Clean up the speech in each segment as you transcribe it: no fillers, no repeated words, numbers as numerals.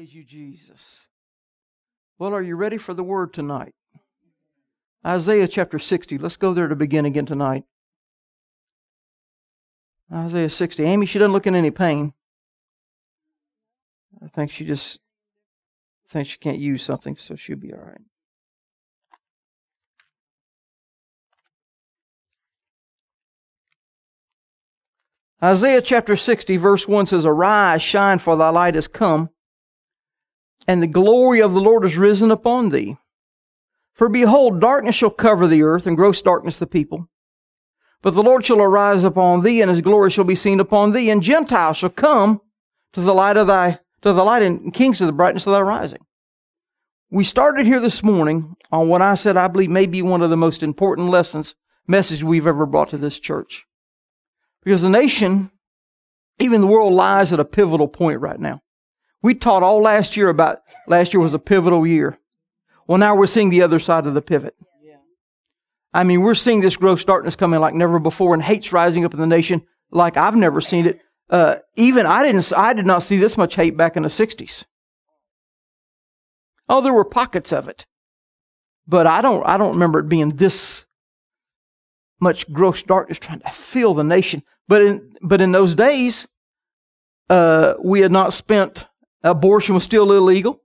Praise you, Jesus. Well, are you ready for the word tonight? Isaiah chapter 60. Let's go there to begin again tonight. Isaiah 60. Amy, she doesn't look in any pain. I think she just thinks she can't use something, so she'll be all right. Isaiah chapter 60, verse 1 says, Arise, shine, for thy light is come, and the glory of the Lord is risen upon thee. For behold, darkness shall cover the earth, and gross darkness the people. But the Lord shall arise upon thee, and His glory shall be seen upon thee, and Gentiles shall come to the light, and kings to the brightness of thy rising. We started here this morning on what I said I believe may be one of the most important message we've ever brought to this church. Because the nation, even the world, lies at a pivotal point right now. We taught all last year about last year was a pivotal year. Well, now we're seeing the other side of the pivot. Yeah. I mean, we're seeing this gross darkness coming like never before, and hate's rising up in the nation like I've never seen it. Even I did not see this much hate back in the 60s. Oh, there were pockets of it, but I don't remember it being this much gross darkness trying to fill the nation. But in those days, we had not spent. Abortion was still illegal.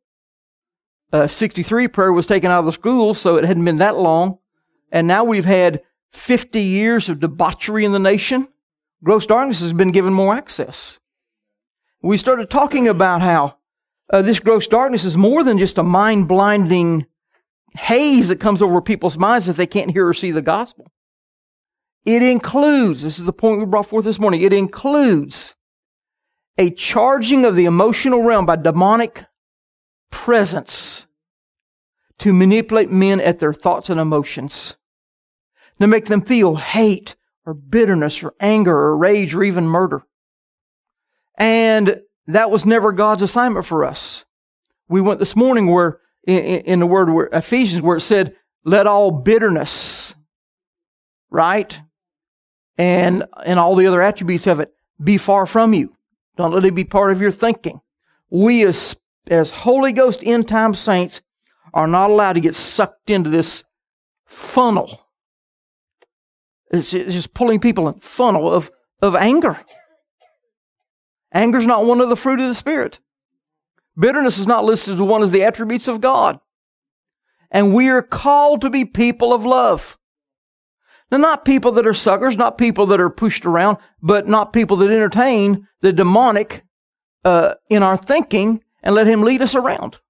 63 prayer was taken out of the schools, so it hadn't been that long. And now we've had 50 years of debauchery in the nation. Gross darkness has been given more access. We started talking about how this gross darkness is more than just a mind-blinding haze that comes over people's minds that they can't hear or see the gospel. It includes, this is the point we brought forth this morning, it includes a charging of the emotional realm by demonic presence to manipulate men at their thoughts and emotions, to make them feel hate or bitterness or anger or rage or even murder. And that was never God's assignment for us. We went this morning where in the word Ephesians where it said, let all bitterness, right? And all the other attributes of it be far from you. Don't let it be part of your thinking. We as Holy Ghost end time saints are not allowed to get sucked into this funnel. It's just pulling people in funnel of anger. Anger is not one of the fruit of the Spirit. Bitterness is not listed as one of the attributes of God. And we are called to be people of love. Now, not people that are suckers, not people that are pushed around, but not people that entertain the demonic in our thinking and let him lead us around.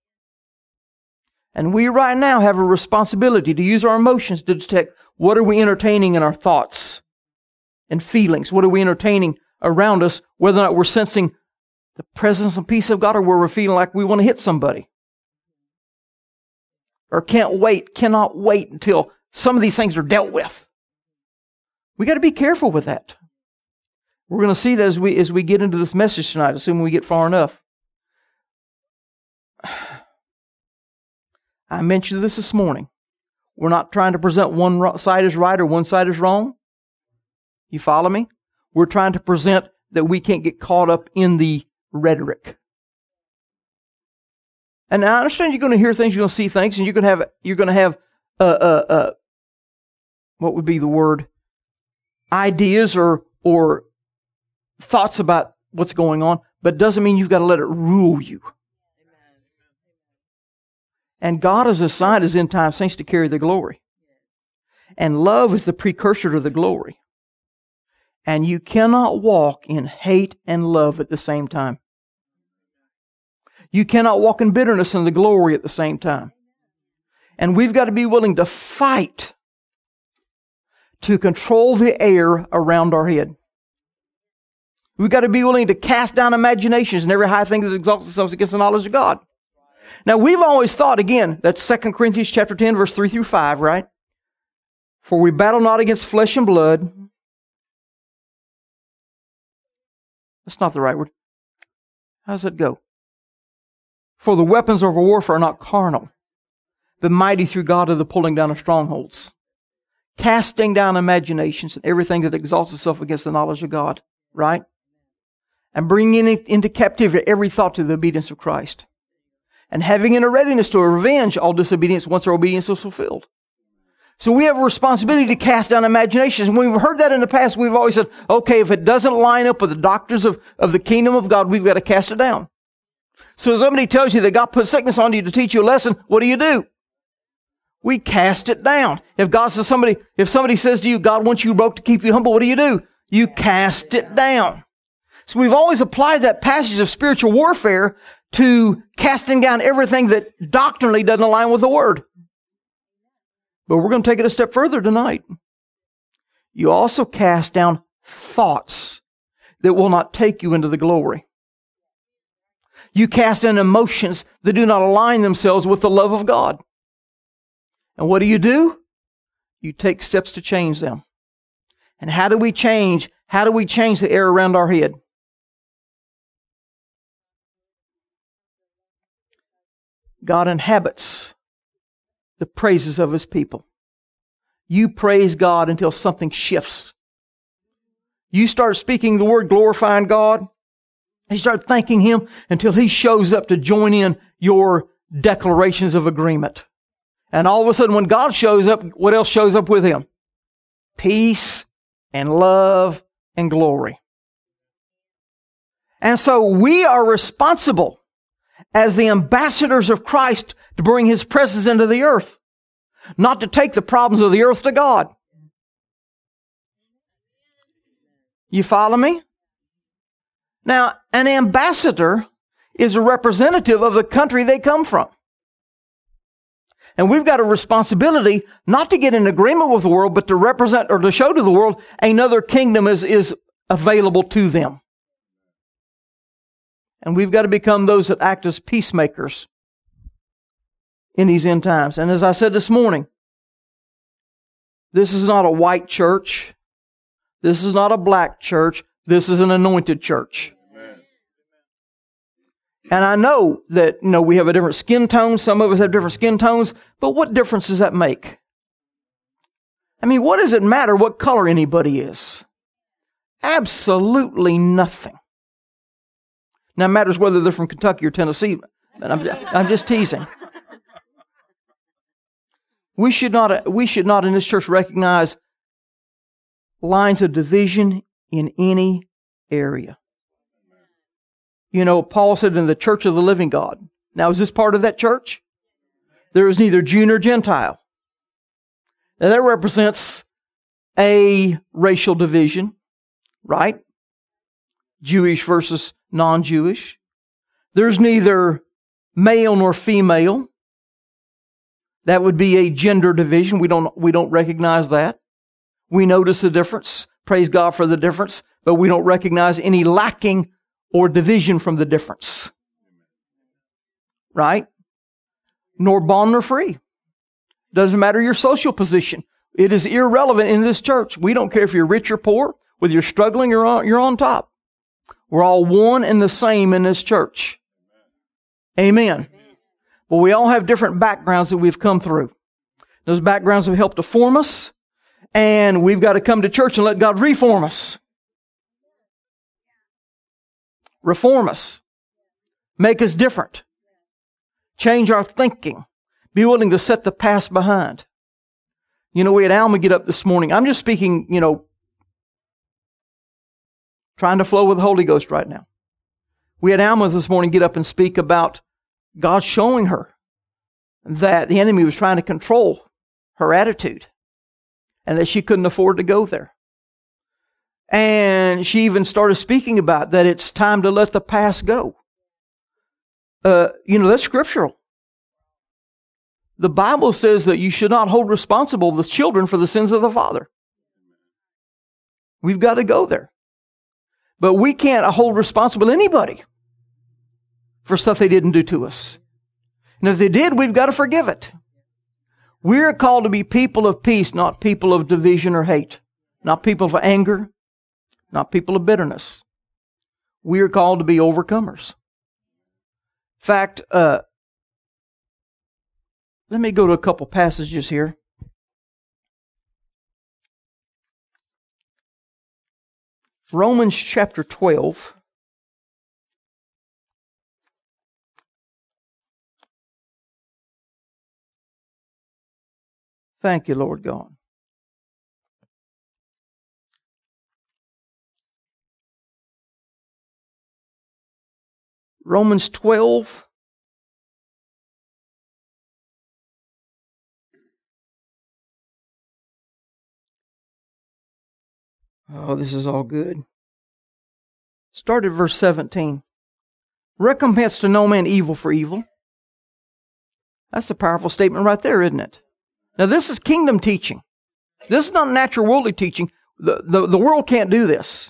And we right now have a responsibility to use our emotions to detect what are we entertaining in our thoughts and feelings. What are we entertaining around us, whether or not we're sensing the presence and peace of God or where we're feeling like we want to hit somebody. Or cannot wait until some of these things are dealt with. We got to be careful with that. We're going to see that as we get into this message tonight, assuming we get far enough. I mentioned this morning. We're not trying to present one side as right or one side as wrong. You follow me? We're trying to present that we can't get caught up in the rhetoric. And I understand you're going to hear things, you're going to see things, and you're going to have what would be the word? Ideas or thoughts about what's going on, but it doesn't mean you've got to let it rule you. And God has assigned His end time saints to carry the glory. And love is the precursor to the glory. And you cannot walk in hate and love at the same time. You cannot walk in bitterness and the glory at the same time. And we've got to be willing to fight to control the air around our head. We've got to be willing to cast down imaginations and every high thing that exalts itself against the knowledge of God. Now, we've always thought, again, that's 2 Corinthians chapter 10, verse 3 through 5, right? For we battle not against flesh and blood. That's not the right word. How does it go? For the weapons of our warfare are not carnal, but mighty through God to the pulling down of strongholds, casting down imaginations and everything that exalts itself against the knowledge of God, right? and bringing into captivity every thought to the obedience of Christ. And having in a readiness to revenge all disobedience once our obedience is fulfilled. So we have a responsibility to cast down imaginations. And when we've heard that in the past, we've always said, okay, if it doesn't line up with the doctrines of the kingdom of God, we've got to cast it down. So if somebody tells you that God put sickness on you to teach you a lesson, what do? We cast it down. If somebody says to you, God wants you broke to keep you humble, what do? You cast it down. So we've always applied that passage of spiritual warfare to casting down everything that doctrinally doesn't align with the Word. But we're going to take it a step further tonight. You also cast down thoughts that will not take you into the glory. You cast down emotions that do not align themselves with the love of God. And what do? You take steps to change them. And how do we change? How do we change the air around our head? God inhabits the praises of His people. You praise God until something shifts. You start speaking the word glorifying God. You start thanking Him until He shows up to join in your declarations of agreement. And all of a sudden when God shows up, what else shows up with Him? Peace and love and glory. And so we are responsible as the ambassadors of Christ to bring His presence into the earth. Not to take the problems of the earth to God. You follow me? Now, an ambassador is a representative of the country they come from. And we've got a responsibility not to get in agreement with the world, but to represent or to show to the world another kingdom is available to them. And we've got to become those that act as peacemakers in these end times. And as I said this morning, this is not a white church. This is not a black church. This is an anointed church. Amen. And I know that, we have a different skin tone. Some of us have different skin tones. But what difference does that make? I mean, what does it matter what color anybody is? Absolutely nothing. Now, it matters whether they're from Kentucky or Tennessee. But I'm just teasing. We should not in this church recognize lines of division in any area. Paul said in the church of the living God. Now, is this part of that church? There is neither Jew nor Gentile. Now, that represents a racial division, right? Jewish versus non-Jewish. There's neither male nor female. That would be a gender division. We don't recognize that. We notice the difference. Praise God for the difference. But we don't recognize any lacking or division from the difference. Right? Nor bond nor free. Doesn't matter your social position. It is irrelevant in this church. We don't care if you're rich or poor, whether you're struggling or you're on top. We're all one and the same in this church. Amen. But we all have different backgrounds that we've come through. Those backgrounds have helped to form us, and we've got to come to church and let God reform us. Reform us. Make us different. Change our thinking. Be willing to set the past behind. We had Alma get up this morning. I'm just speaking, trying to flow with the Holy Ghost right now. We had Alma this morning get up and speak about God showing her that the enemy was trying to control her attitude and that she couldn't afford to go there. And she even started speaking about that it's time to let the past go. That's scriptural. The Bible says that you should not hold responsible the children for the sins of the father. We've got to go there. But we can't hold responsible anybody for stuff they didn't do to us. And if they did, we've got to forgive it. We're called to be people of peace, not people of division or hate. Not people of anger, not people of bitterness. We're called to be overcomers. In fact, let me go to a couple passages here. Romans chapter 12. Thank you, Lord God. Romans 12. Oh, this is all good. Start at verse 17. Recompense to no man evil for evil. That's a powerful statement right there, isn't it? Now, this is kingdom teaching. This is not natural worldly teaching. The world can't do this.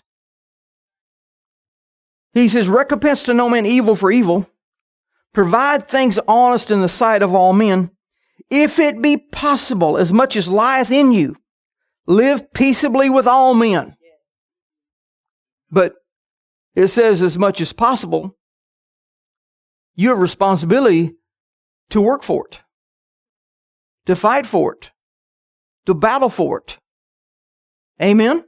He says, recompense to no man evil for evil. Provide things honest in the sight of all men. If it be possible, as much as lieth in you, live peaceably with all men. But it says as much as possible, you have responsibility to work for it, to fight for it, to battle for it. Amen?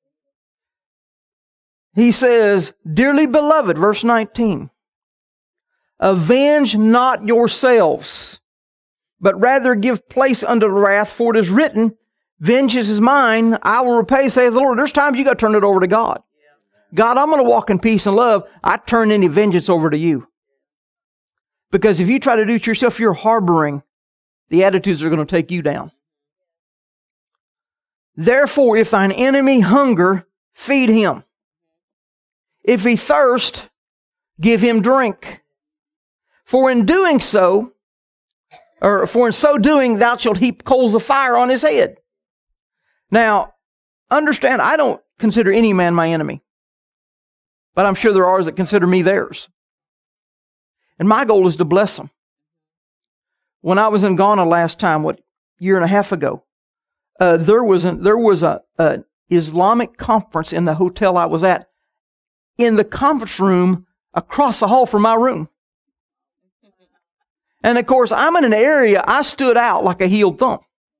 He says, dearly beloved, verse 19, avenge not yourselves, but rather give place unto wrath, for it is written, vengeance is mine, I will repay, saith the Lord. There's times you got to turn it over to God. God, I'm going to walk in peace and love. I turn any vengeance over to you. Because if you try to do it yourself, you're harboring the attitudes that are going to take you down. Therefore, if thine enemy hunger, feed him. If he thirst, give him drink. For in doing so, for in so doing, thou shalt heap coals of fire on his head. Now, understand, I don't consider any man my enemy. But I'm sure there are that consider me theirs. And my goal is to bless them. When I was in Ghana last time, year and a half ago, there was an Islamic conference in the hotel I was at, in the conference room across the hall from my room. And of course, I'm in an area, I stood out like a healed thumb.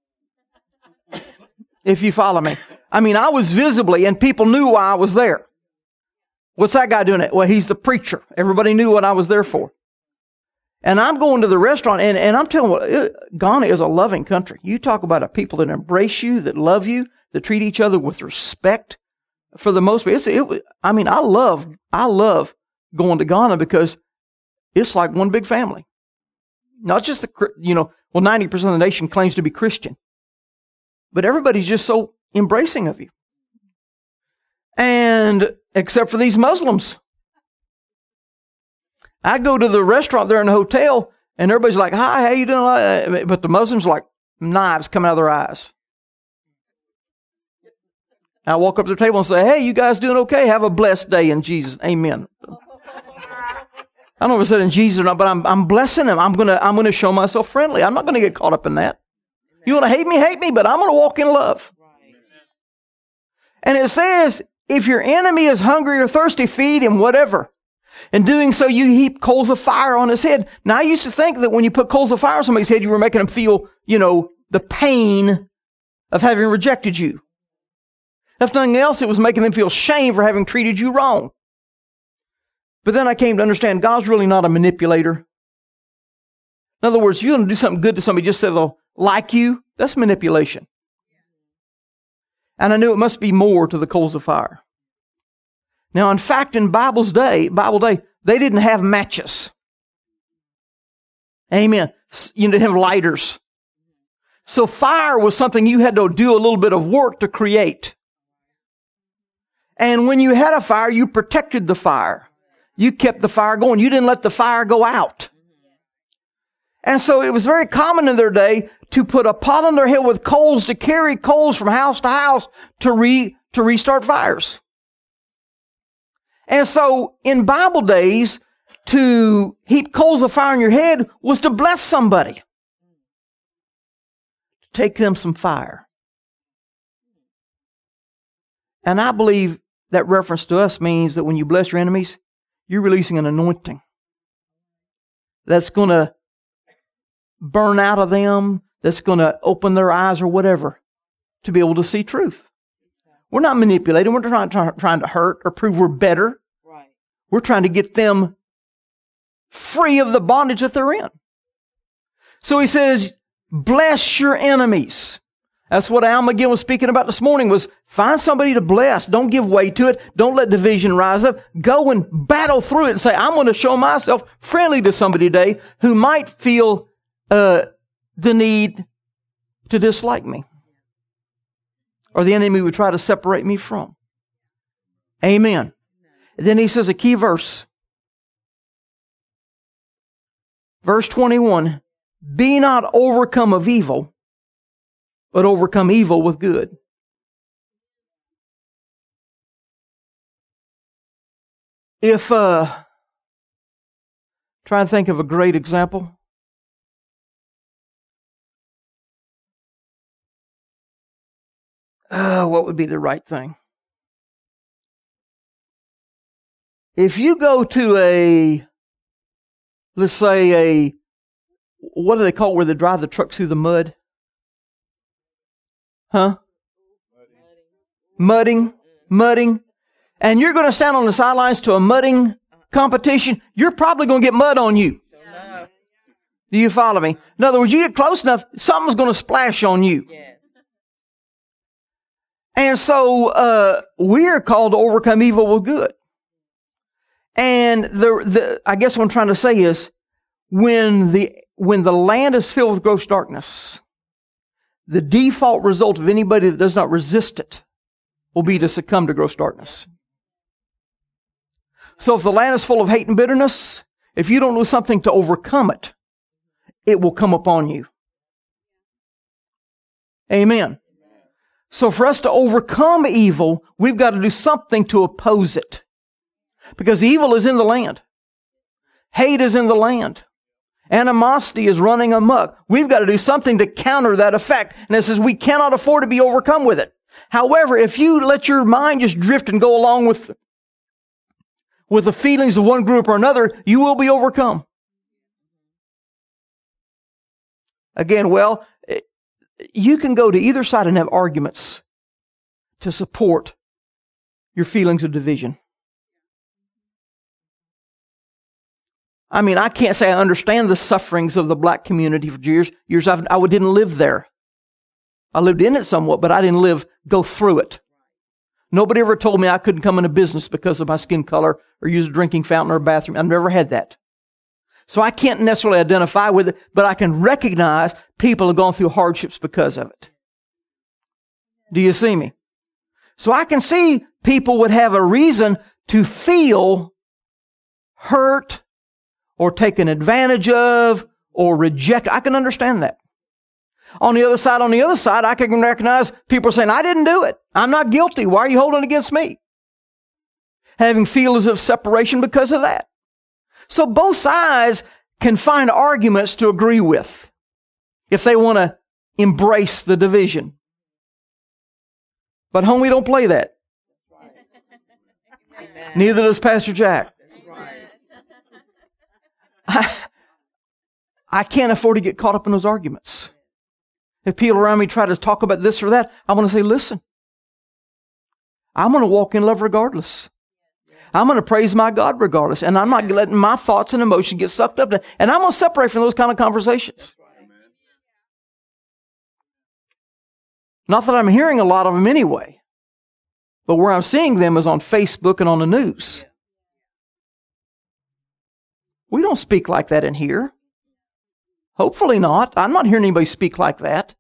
If you follow me. I mean, I was visibly, and people knew why I was there. What's that guy doing it? Well, he's the preacher. Everybody knew what I was there for. And I'm going to the restaurant, and I'm telling you, Ghana is a loving country. You talk about a people that embrace you, that love you, that treat each other with respect. For the most part, I love going to Ghana because it's like one big family. Not just 90% of the nation claims to be Christian, but everybody's just so embracing of you. And except for these Muslims. I go to the restaurant there in the hotel, and everybody's like, hi, how you doing? But the Muslims are like knives coming out of their eyes. I walk up to the table and say, hey, you guys doing okay? Have a blessed day in Jesus. Amen. I don't know if I said in Jesus or not, but I'm blessing them. I'm gonna show myself friendly. I'm not gonna get caught up in that. You want to hate me, but I'm gonna walk in love. And it says, if your enemy is hungry or thirsty, feed him, whatever. In doing so, you heap coals of fire on his head. Now, I used to think that when you put coals of fire on somebody's head, you were making them feel, the pain of having rejected you. If nothing else, it was making them feel shame for having treated you wrong. But then I came to understand God's really not a manipulator. In other words, you're going to do something good to somebody just so they'll like you. That's manipulation. And I knew it must be more to the coals of fire. Now, in fact, in Bible day, they didn't have matches. Amen. You didn't have lighters. So fire was something you had to do a little bit of work to create. And when you had a fire, you protected the fire. You kept the fire going. You didn't let the fire go out. And so it was very common in their day to put a pot on their head with coals, to carry coals from house to house to restart fires. And so in Bible days, to heap coals of fire on your head was to bless somebody. To take them some fire. And I believe that reference to us means that when you bless your enemies, you're releasing an anointing that's going to burn out of them, that's going to open their eyes or whatever to be able to see truth. We're not manipulating. We're not trying to hurt or prove we're better. Right. We're trying to get them free of the bondage that they're in. So he says, Bless your enemies. That's what Al McGinn was speaking about this morning, was find somebody to bless. Don't give way to it. Don't let division rise up. Go and battle through it and say, I'm going to show myself friendly to somebody today who might feel the need to dislike me, or the enemy would try to separate me from. Amen. And then he says a key verse. Verse 21, be not overcome of evil, but overcome evil with good. If, try and think of a great example. What would be the right thing? If you go to let's say what do they call it where they drive the trucks through the mud? Huh? Mudding. And you're going to stand on the sidelines to a mudding competition, you're probably going to get mud on you. Do you follow me? In other words, you get close enough, something's going to splash on you. And so we're called to overcome evil with good. And I guess what I'm trying to say is, when the land is filled with gross darkness, the default result of anybody that does not resist it will be to succumb to gross darkness. So if the land is full of hate and bitterness, if you don't do something to overcome it, it will come upon you. Amen. So for us to overcome evil, we've got to do something to oppose it. Because evil is in the land. Hate is in the land. Animosity is running amok. We've got to do something to counter that effect. And it says we cannot afford to be overcome with it. However, if you let your mind just drift and go along with the feelings of one group or another, you will be overcome. Again, well, you can go to either side and have arguments to support your feelings of division. I mean, I can't say I understand the sufferings of the black community for years. I didn't live there. I lived in it somewhat, but I didn't go through it. Nobody ever told me I couldn't come into business because of my skin color or use a drinking fountain or a bathroom. I've never had that. So I can't necessarily identify with it, but I can recognize people have gone through hardships because of it. Do you see me? So I can see people would have a reason to feel hurt or taken advantage of or rejected. I can understand that. On the other side, I can recognize people saying, I didn't do it. I'm not guilty. Why are you holding against me? Having feelings of separation because of that. So both sides can find arguments to agree with if they want to embrace the division. But home, we don't play that. Neither does Pastor Jack. I can't afford to get caught up in those arguments. If people around me try to talk about this or that, I'm going to say, listen, I'm going to walk in love regardless. I'm going to praise my God regardless. And I'm not letting my thoughts and emotions get sucked up. And I'm going to separate from those kind of conversations. Not that I'm hearing a lot of them anyway. But where I'm seeing them is on Facebook and on the news. We don't speak like that in here. Hopefully not. I'm not hearing anybody speak like that.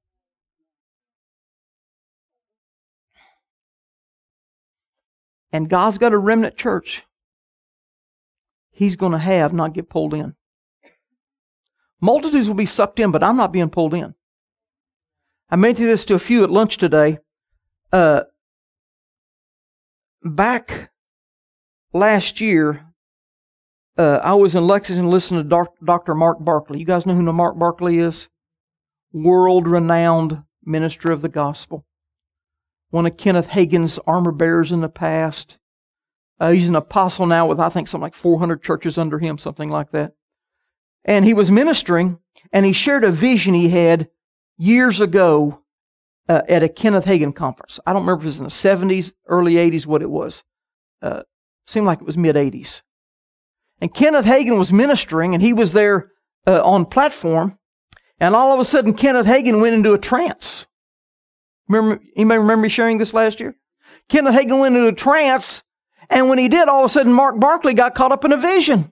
And God's got a remnant church He's going to have, not get pulled in. Multitudes will be sucked in, but I'm not being pulled in. I mentioned this to a few at lunch today. Back last year, I was in Lexington listening to Dr. Mark Barkley. You guys know who Mark Barkley is? World-renowned minister of the gospel. One of Kenneth Hagin's armor bearers in the past. He's an apostle now with, I think, something like 400 churches under him, something like that. And he was ministering, and he shared a vision he had years ago at a Kenneth Hagin conference. I don't remember if it was in the 70s, early 80s, what it was. Seemed like it was mid-80s. And Kenneth Hagin was ministering, and he was there on platform, And all of a sudden, Kenneth Hagin went into a trance. Anybody remember me sharing this last year? Kenneth Hagin went into a trance, and when he did, all of a sudden Mark Barclay got caught up in a vision.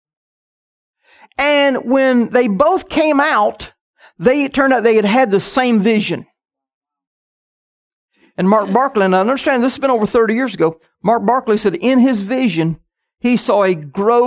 And when they both came out, it turned out they had had the same vision. And Mark Barclay, and I understand this has been over 30 years ago, Mark Barclay said in his vision, he saw a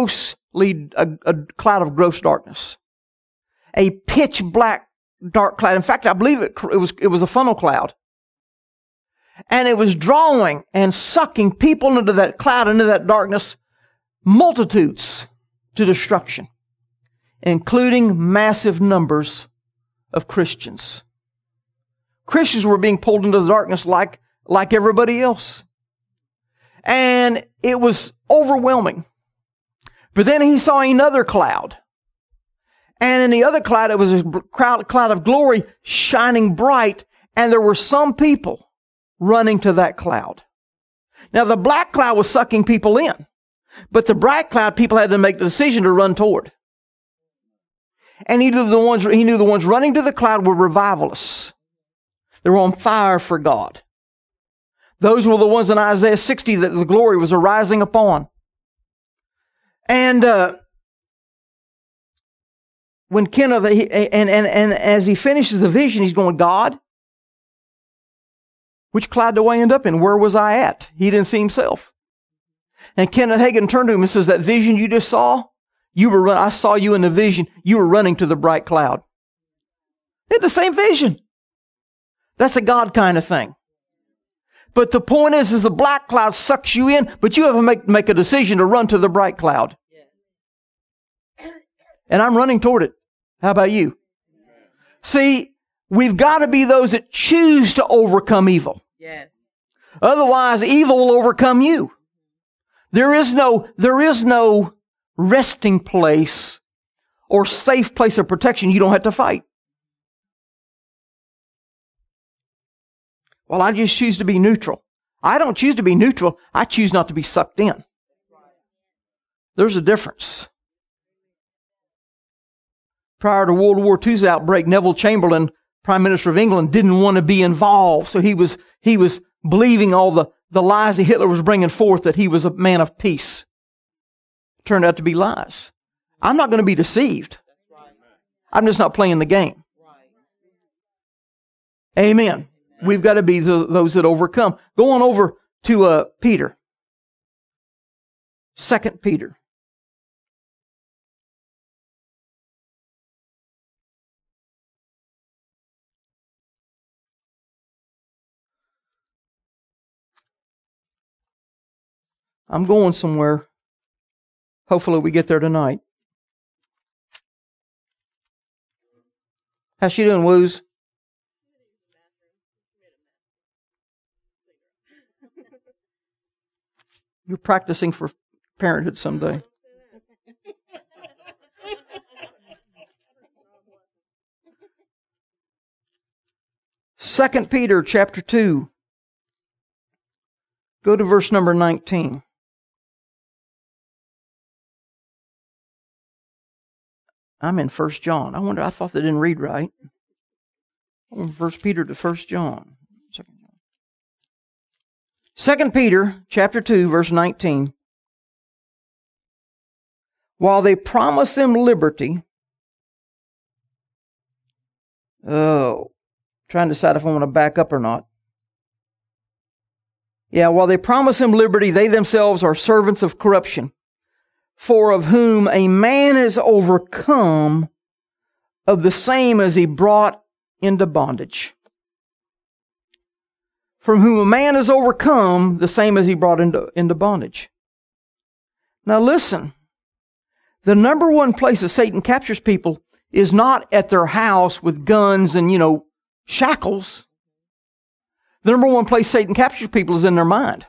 cloud of gross darkness. A pitch black dark cloud. In fact, I believe it was a funnel cloud. And it was drawing and sucking people into that cloud, into that darkness, multitudes to destruction, including massive numbers of Christians. Christians were being pulled into the darkness like everybody else. And it was overwhelming. But then he saw another cloud. And in the other cloud, it was a cloud of glory shining bright. And there were some people running to that cloud. Now, the black cloud was sucking people in. But the bright cloud, people had to make the decision to run toward. And he knew the ones running to the cloud were revivalists. They were on fire for God. Those were the ones in Isaiah 60 that the glory was arising upon. And when Kenneth, and as he finishes the vision, he's going, God, which cloud do I end up in? Where was I at? He didn't see himself. And Kenneth Hagin turned to him and says, that vision you just saw, I saw you in the vision. You were running to the bright cloud. They had the same vision. That's a God kind of thing. But the point is the black cloud sucks you in, but you have to make a decision to run to the bright cloud. And I'm running toward it. How about you? See, we've got to be those that choose to overcome evil. Yes. Otherwise, evil will overcome you. There is no resting place or safe place of protection you don't have to fight. Well, I just choose to be neutral. I don't choose to be neutral. I choose not to be sucked in. There's a difference. Prior to World War II's outbreak, Neville Chamberlain, Prime Minister of England, didn't want to be involved. So he was believing all the lies that Hitler was bringing forth, that he was a man of peace. It turned out to be lies. I'm not going to be deceived. I'm just not playing the game. Amen. We've got to be those that overcome. Go on over to Peter. 2 Peter. I'm going somewhere. Hopefully we get there tonight. How's she doing, Woos? You're practicing for parenthood someday. 2 Peter chapter 2. Go to verse number 19. I'm in 1 John. I thought they didn't read right. 1 Peter to 1 John. 2 Peter chapter 2, verse 19. While they promise them liberty, trying to decide if I want to back up or not. Yeah, while they promise them liberty, they themselves are servants of corruption. For of whom a man is overcome, of the same as he brought into bondage. From whom a man is overcome, the same as he brought into bondage. Now listen, the number one place that Satan captures people is not at their house with guns and, shackles. The number one place Satan captures people is in their mind.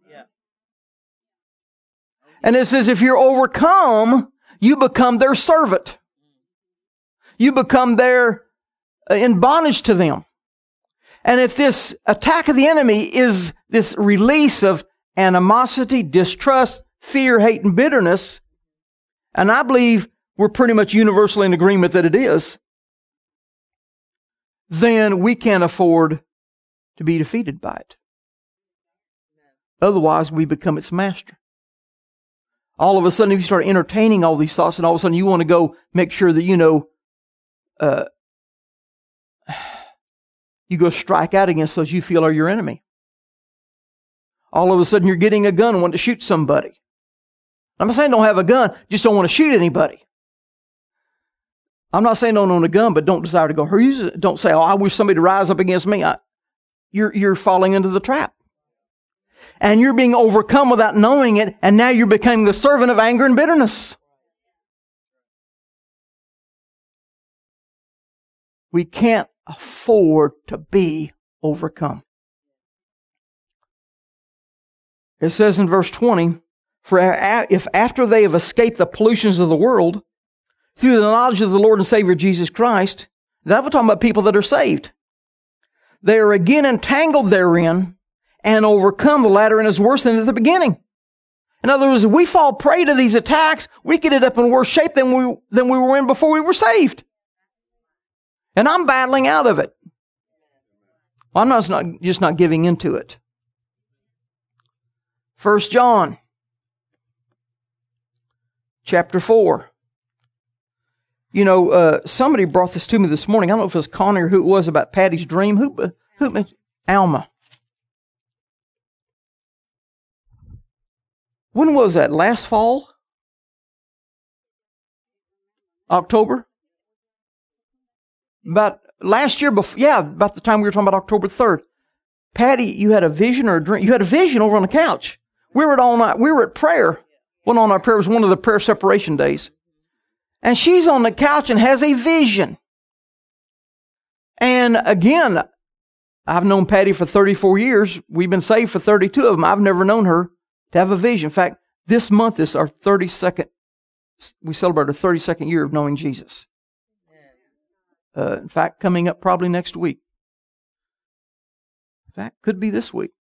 And it says if you're overcome, you become their servant. You become in bondage to them. And if this attack of the enemy is this release of animosity, distrust, fear, hate, and bitterness, and I believe we're pretty much universally in agreement that it is, then we can't afford to be defeated by it. Otherwise, we become its master. All of a sudden, if you start entertaining all these thoughts, and all of a sudden you want to go make sure that, you go strike out against those you feel are your enemy. All of a sudden you're getting a gun and want to shoot somebody. I'm not saying don't have a gun, just don't want to shoot anybody. I'm not saying don't own a gun, but don't desire to go use it. Don't say, I wish somebody to rise up against me. You're falling into the trap. And you're being overcome without knowing it, and now you're becoming the servant of anger and bitterness. We can't afford to be overcome. It says in verse 20, for if after they have escaped the pollutions of the world, through the knowledge of the Lord and Savior Jesus Christ, that we're talking about people that are saved, they are again entangled therein and overcome, the latter end is worse than at the beginning. In other words, if we fall prey to these attacks, we could end up in worse shape than we were in before we were saved. And I'm battling out of it. I'm just not giving into it. 1 John chapter 4. Somebody brought this to me this morning. I don't know if it was Connie or who it was about Patty's dream. Who? Alma. When was that? Last fall? October? About last year, about the time we were talking about October 3rd. Patty, you had a vision or a dream? You had a vision over on the couch. We were at all night. We were at prayer. One on our prayer was one of the prayer separation days. And she's on the couch and has a vision. And again, I've known Patty for 34 years. We've been saved for 32 of them. I've never known her to have a vision. In fact, this month is our 32nd. We celebrate our 32nd year of knowing Jesus. In fact, coming up probably next week. In fact, could be this week.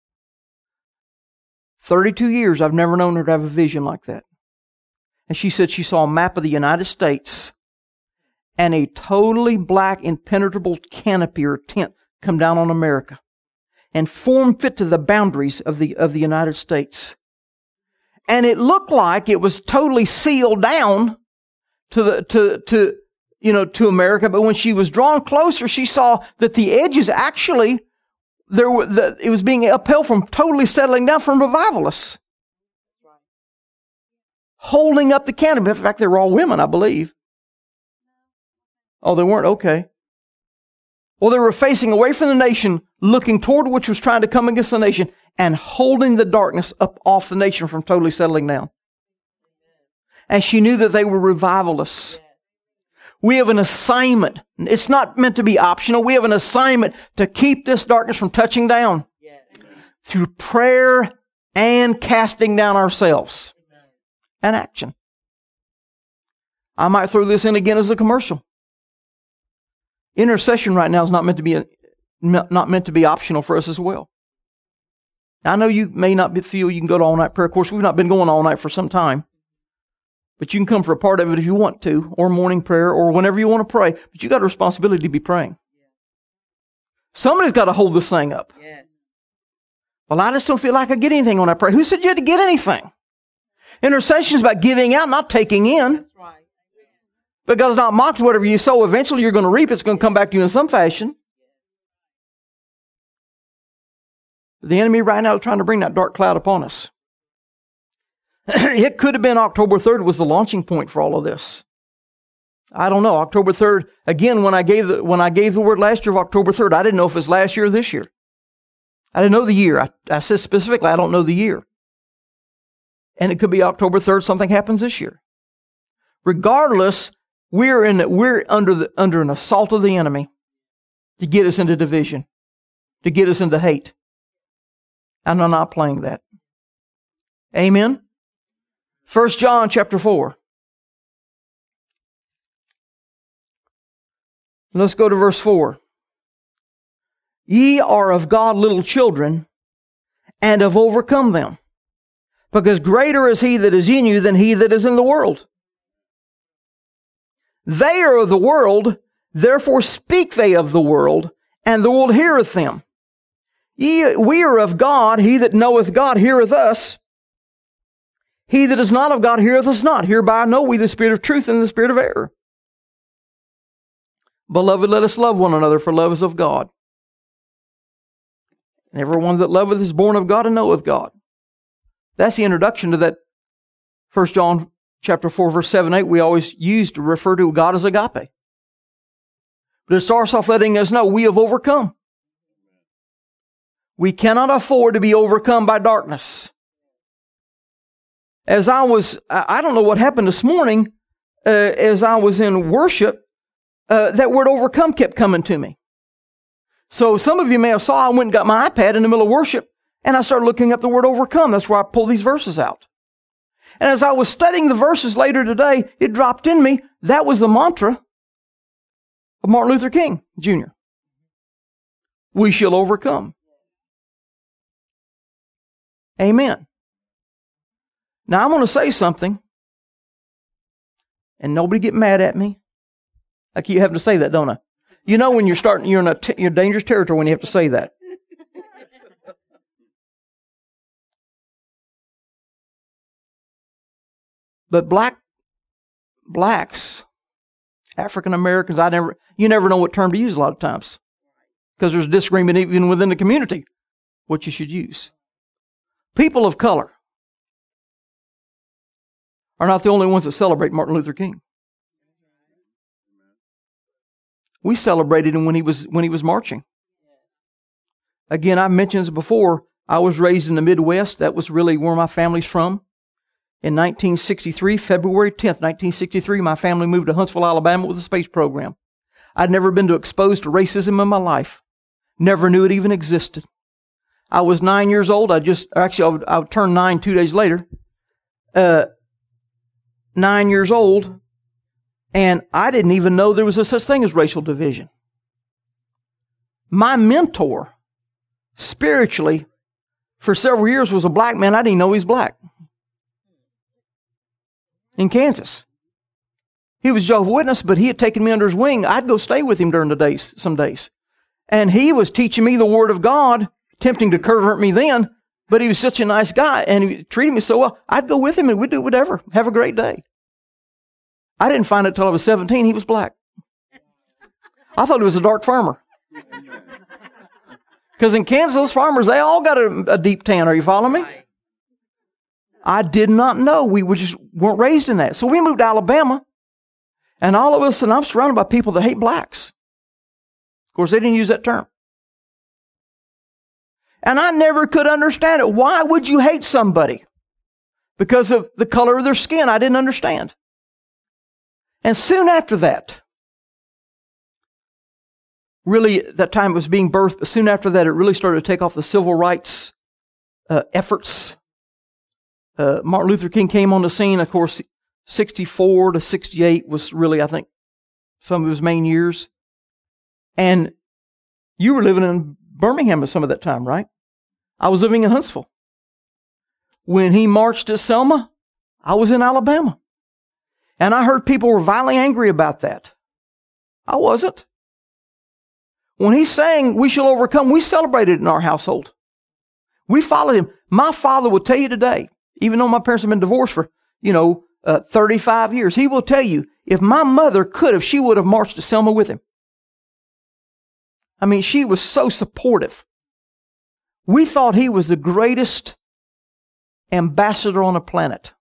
32 years, I've never known her to have a vision like that. And she said she saw a map of the United States and a totally black, impenetrable canopy or tent come down on America and form fit to the boundaries of the United States. And it looked like it was totally sealed down to America. But when she was drawn closer, she saw that the edges actually, it was being upheld from totally settling down from revivalists. Holding up the canopy. In fact, they were all women, I believe. Oh, they weren't? Okay. Well, they were facing away from the nation, looking toward which was trying to come against the nation, and holding the darkness up off the nation from totally settling down. And she knew that they were revivalists. We have an assignment. It's not meant to be optional. We have an assignment to keep this darkness from touching down through prayer and casting down ourselves and action. I might throw this in again as a commercial. Intercession right now is not meant to be optional for us as well. I know you may not feel you can go to all-night prayer. Of course, we've not been going all night for some time. But you can come for a part of it if you want to, or morning prayer, or whenever you want to pray. But you got a responsibility to be praying. Somebody's got to hold this thing up. Well, I just don't feel like I get anything when I pray. Who said you had to get anything? Intercession is about giving out, not taking in. That's right. Because not mocked, whatever you sow, eventually you're going to reap. It's going to come back to you in some fashion. The enemy right now is trying to bring that dark cloud upon us. It could have been October 3rd was the launching point for all of this. I don't know. October 3rd, again, when I gave the word last year of October 3rd, I didn't know if it was last year or this year. I didn't know the year. I said specifically, I don't know the year. And it could be October 3rd, something happens this year. Regardless, we're under an assault of the enemy to get us into division, to get us into hate. And I'm not playing that. Amen? 1 John chapter 4. Let's go to verse 4. Ye are of God little children, and have overcome them, because greater is he that is in you than he that is in the world. They are of the world, Therefore speak they of the world, and the world heareth them. We are of God. He that knoweth God heareth us. He that is not of God heareth us not. Hereby know we the spirit of truth and the spirit of error. Beloved, let us love one another, for love is of God. And everyone that loveth is born of God and knoweth God. That's the introduction to that 1 John chapter 4, verse 7, 8 we always use to refer to God as agape. But it starts off letting us know we have overcome. We cannot afford to be overcome by darkness. As I don't know what happened this morning, as I was in worship, that word overcome kept coming to me. So some of you may have saw I went and got my iPad in the middle of worship, and I started looking up the word overcome. That's where I pulled these verses out. And as I was studying the verses later today, it dropped in me. That was the mantra of Martin Luther King Jr. We shall overcome. Amen. Now I'm going to say something, and nobody get mad at me. I keep having to say that, don't I? You know when you're in dangerous territory when you have to say that. But blacks, African Americans, you never know what term to use a lot of times. Because there's disagreement even within the community what you should use. People of color are not the only ones that celebrate Martin Luther King. We celebrated him when he was marching. Again, I've mentioned this before. I was raised in the Midwest. That was really where my family's from. In 1963, February 10th, 1963, my family moved to Huntsville, Alabama with a space program. I'd never been exposed to racism in my life. Never knew it even existed. I was 9 years old. I would turn 9 2 days later. 9 years old. And I didn't even know there was a such thing as racial division. My mentor, spiritually, for several years was a black man. I didn't know he was black. In Kansas. He was Jehovah's Witness, but he had taken me under his wing. I'd go stay with him during the days, some days. And he was teaching me the Word of God, attempting to convert me then, but he was such a nice guy, and he treated me so well. I'd go with him, and we'd do whatever. Have a great day. I didn't find out until I was 17 he was black. I thought he was a dark farmer. Because in Kansas, those farmers, they all got a deep tan. Are you following me? I did not know. We just weren't raised in that. So we moved to Alabama, and all of a sudden I'm surrounded by people that hate blacks. Of course, they didn't use that term. And I never could understand it. Why would you hate somebody? Because of the color of their skin. I didn't understand. And soon after that, really that time was being birthed, but soon after that it really started to take off the civil rights efforts. Martin Luther King came on the scene, of course, 64 to 68 was really, I think, some of his main years. And you were living in Birmingham at some of that time, right? I was living in Huntsville. When he marched at Selma, I was in Alabama. And I heard people were violently angry about that. I wasn't. When he sang, we shall overcome, we celebrated in our household. We followed him. My father will tell you today, even though my parents have been divorced for, 35 years, he will tell you, if my mother could have, she would have marched to Selma with him. I mean, she was so supportive. We thought he was the greatest ambassador on the planet.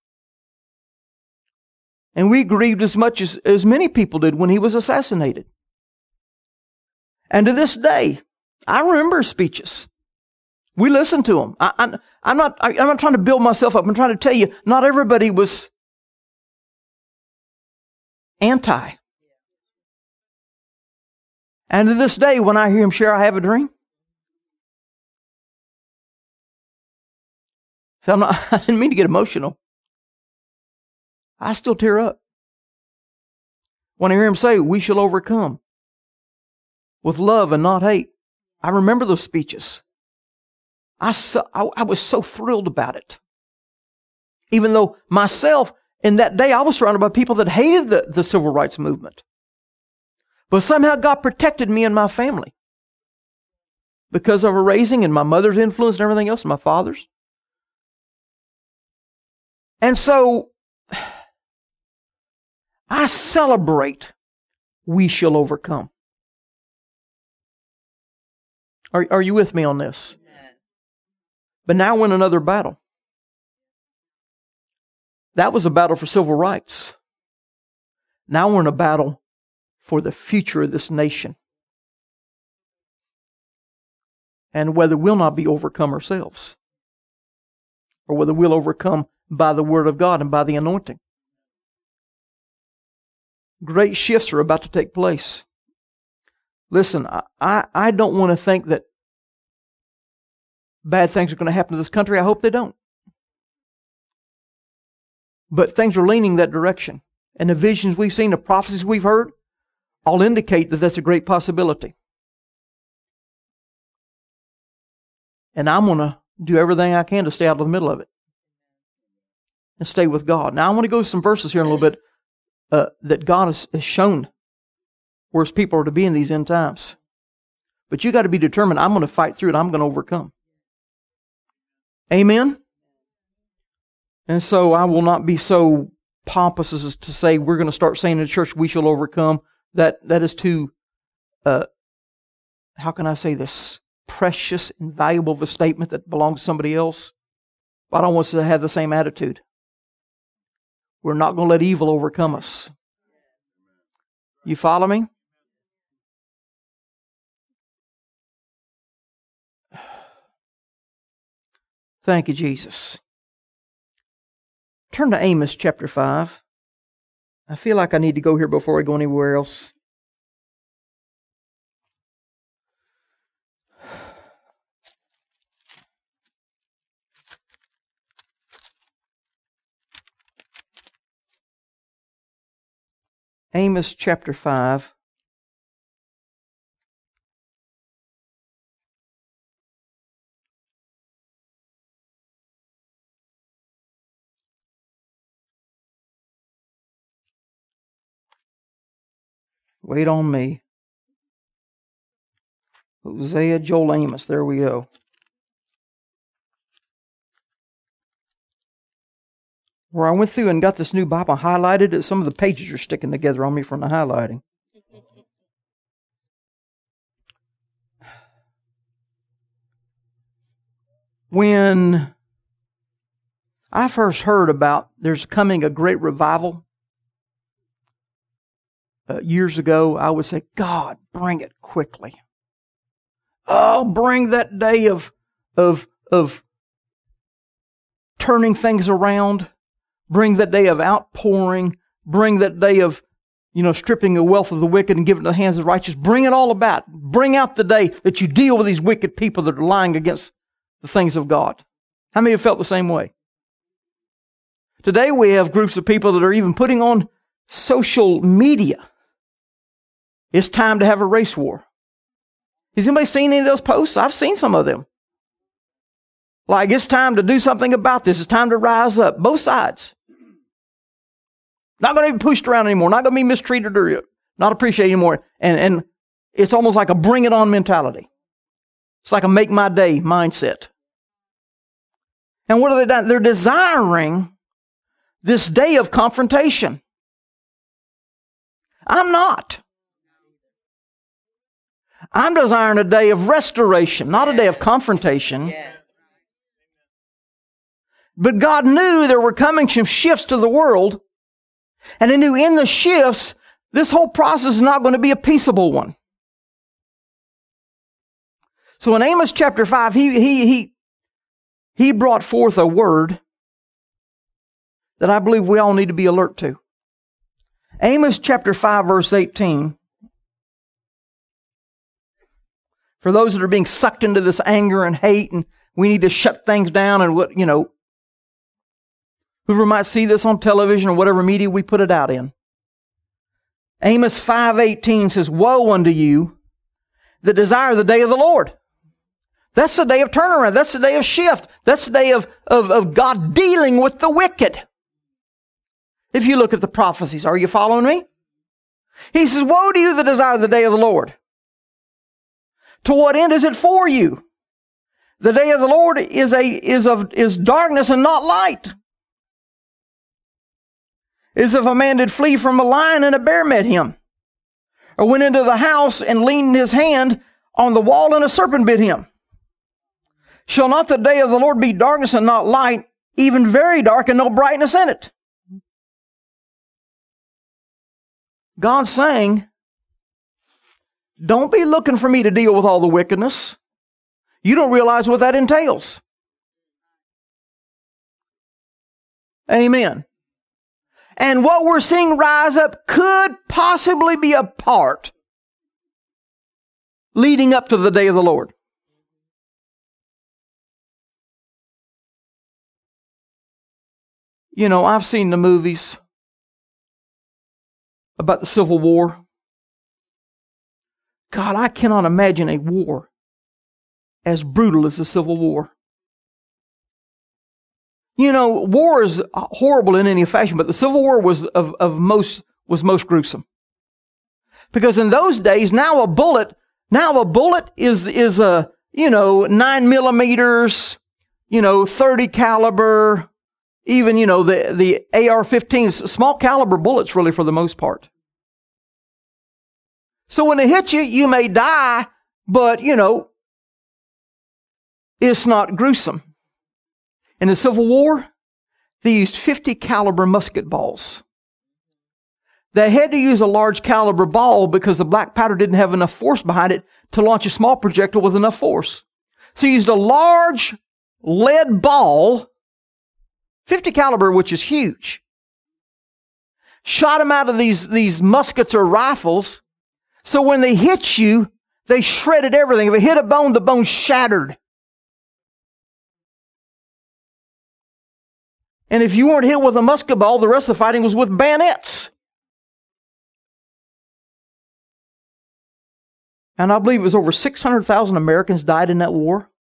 And we grieved as much as many people did when he was assassinated. And to this day, I remember his speeches. We listened to them. I'm not trying to build myself up. I'm trying to tell you, not everybody was anti. And to this day, when I hear him share, I have a dream. So I didn't mean to get emotional. I still tear up when I hear him say, we shall overcome with love and not hate. I remember those speeches. I was so thrilled about it. Even though myself, in that day, I was surrounded by people that hated the civil rights movement. But somehow God protected me and my family because of a raising and my mother's influence and everything else, and my father's. And so, I celebrate we shall overcome. Are you with me on this? But now we're in another battle. That was a battle for civil rights. Now we're in a battle for the future of this nation. And whether we'll not be overcome ourselves, or whether we'll overcome by the Word of God and by the anointing. Great shifts are about to take place. Listen, I don't want to think that bad things are going to happen to this country. I hope they don't. But things are leaning that direction. And the visions we've seen, the prophecies we've heard, all indicate that that's a great possibility. And I'm going to do everything I can to stay out of the middle of it. And stay with God. Now I want to go to some verses here in a little bit that God has shown where His people are to be in these end times. But you got to be determined, I'm going to fight through it. I'm going to overcome. Amen? And so I will not be so pompous as to say we're going to start saying in the church, we shall overcome. That is too, how can I say this, precious and valuable of a statement that belongs to somebody else. I don't want us to have the same attitude. We're not going to let evil overcome us. You follow me? Thank you, Jesus. Turn to Amos chapter 5. I feel like I need to go here before I go anywhere else. Amos chapter 5. Wait on me. Hosea, Joel, Amos. There we go. Where I went through and got this new Bible highlighted it, some of the pages are sticking together on me from the highlighting. When I first heard about there's coming a great revival years ago, I would say, God, bring it quickly. Oh, bring that day of turning things around. Bring that day of outpouring. Bring that day of, stripping the wealth of the wicked and giving it to the hands of the righteous. Bring it all about. Bring out the day that you deal with these wicked people that are lying against the things of God. How many have felt the same way? Today we have groups of people that are even putting on social media. It's time to have a race war. Has anybody seen any of those posts? I've seen some of them. Like, it's time to do something about this. It's time to rise up. Both sides. Not going to be pushed around anymore. Not going to be mistreated or not appreciated anymore. And it's almost like a bring it on mentality. It's like a make my day mindset. And what are they doing? They're desiring this day of confrontation. I'm not. I'm desiring a day of restoration, not a day of confrontation. But God knew there were coming some shifts to the world, and He knew in the shifts, this whole process is not going to be a peaceable one. So in Amos chapter 5, he brought forth a word that I believe we all need to be alert to. Amos chapter 5, verse 18. For those that are being sucked into this anger and hate, and we need to shut things down, and whoever might see this on television or whatever media we put it out in. Amos 5:18 says, Woe unto you that desire the day of the Lord. That's the day of turnaround. That's the day of shift. That's the day of God dealing with the wicked. If you look at the prophecies, are you following me? He says, woe to you that desire the day of the Lord. To what end is it for you? The day of the Lord is darkness and not light. As if a man did flee from a lion and a bear met him, or went into the house and leaned his hand on the wall and a serpent bit him. Shall not the day of the Lord be darkness and not light, even very dark and no brightness in it? God's saying, don't be looking for me to deal with all the wickedness. You don't realize what that entails. Amen. And what we're seeing rise up could possibly be a part leading up to the day of the Lord. You know, I've seen the movies about the Civil War. God, I cannot imagine a war as brutal as the Civil War. You know, war is horrible in any fashion, but the Civil War was most gruesome. Because in those days, now a bullet is 9 millimeters, 30 caliber, even, the AR-15s, small caliber bullets really for the most part. So when they hit you, you may die, but, it's not gruesome. In the Civil War, they used 50 caliber musket balls. They had to use a large caliber ball because the black powder didn't have enough force behind it to launch a small projectile with enough force. So you used a large lead ball, 50 caliber, which is huge. Shot them out of these muskets or rifles. So when they hit you, they shredded everything. If it hit a bone, the bone shattered. And if you weren't hit with a musket ball, the rest of the fighting was with bayonets. And I believe it was over 600,000 Americans died in that war.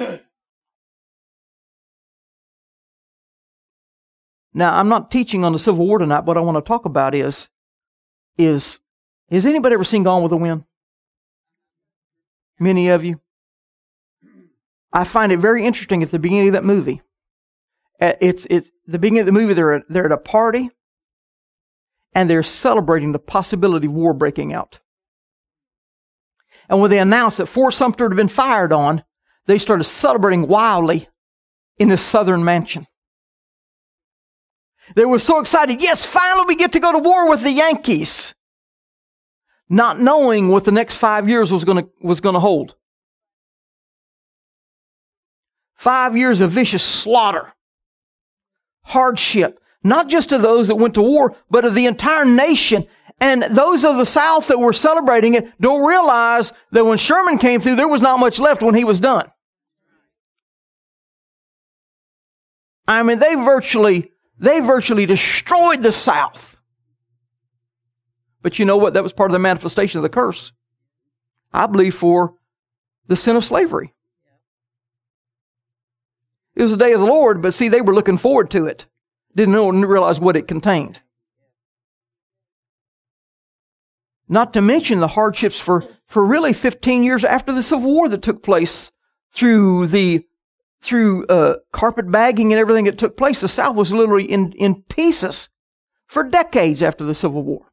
Now, I'm not teaching on the Civil War tonight. What I want to talk about is has anybody ever seen Gone with the Wind? Many of you. I find it very interesting at the beginning of that movie. It's the beginning of the movie. They're at a party, and they're celebrating the possibility of war breaking out. And when they announced that Fort Sumter had been fired on, they started celebrating wildly in the southern mansion. They were so excited. Yes, finally we get to go to war with the Yankees, not knowing what the next 5 years was going to hold. 5 years of vicious slaughter. Hardship, not just to those that went to war, but of the entire nation. And those of the South that were celebrating it don't realize that when Sherman came through, there was not much left when he was done. I mean, they virtually destroyed the South. But you know what? That was part of the manifestation of the curse. I believe for the sin of slavery. It was the day of the Lord, but see, they were looking forward to it. Didn't realize what it contained. Not to mention the hardships for really 15 years after the Civil War that took place through carpet bagging and everything that took place. The South was literally in pieces for decades after the Civil War.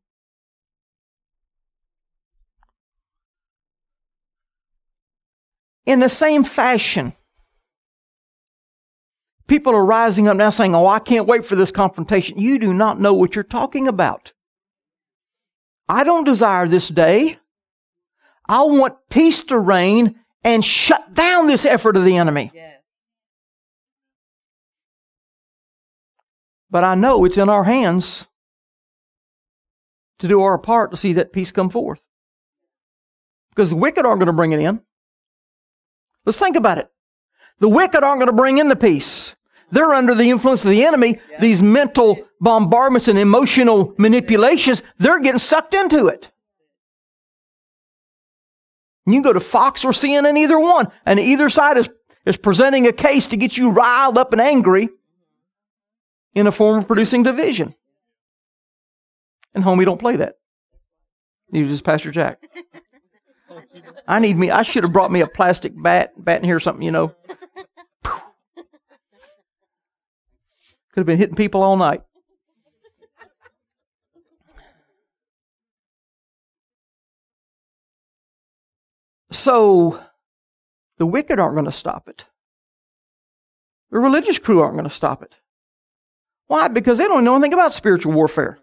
In the same fashion, people are rising up now saying, oh, I can't wait for this confrontation. You do not know what you're talking about. I don't desire this day. I want peace to reign and shut down this effort of the enemy. Yes. But I know it's in our hands to do our part to see that peace come forth. Because the wicked aren't going to bring it in. Let's think about it. The wicked aren't going to bring in the peace. They're under the influence of the enemy. Yeah. These mental bombardments and emotional manipulations, they're getting sucked into it. You can go to Fox or CNN, either one, and either side is presenting a case to get you riled up and angry in a form of producing division. And homie, don't play that. Neither does Pastor Jack. I should have brought me a plastic bat in here or something, you know. Could have been hitting people all night. So, the wicked aren't going to stop it. The religious crew aren't going to stop it. Why? Because they don't know anything about spiritual warfare.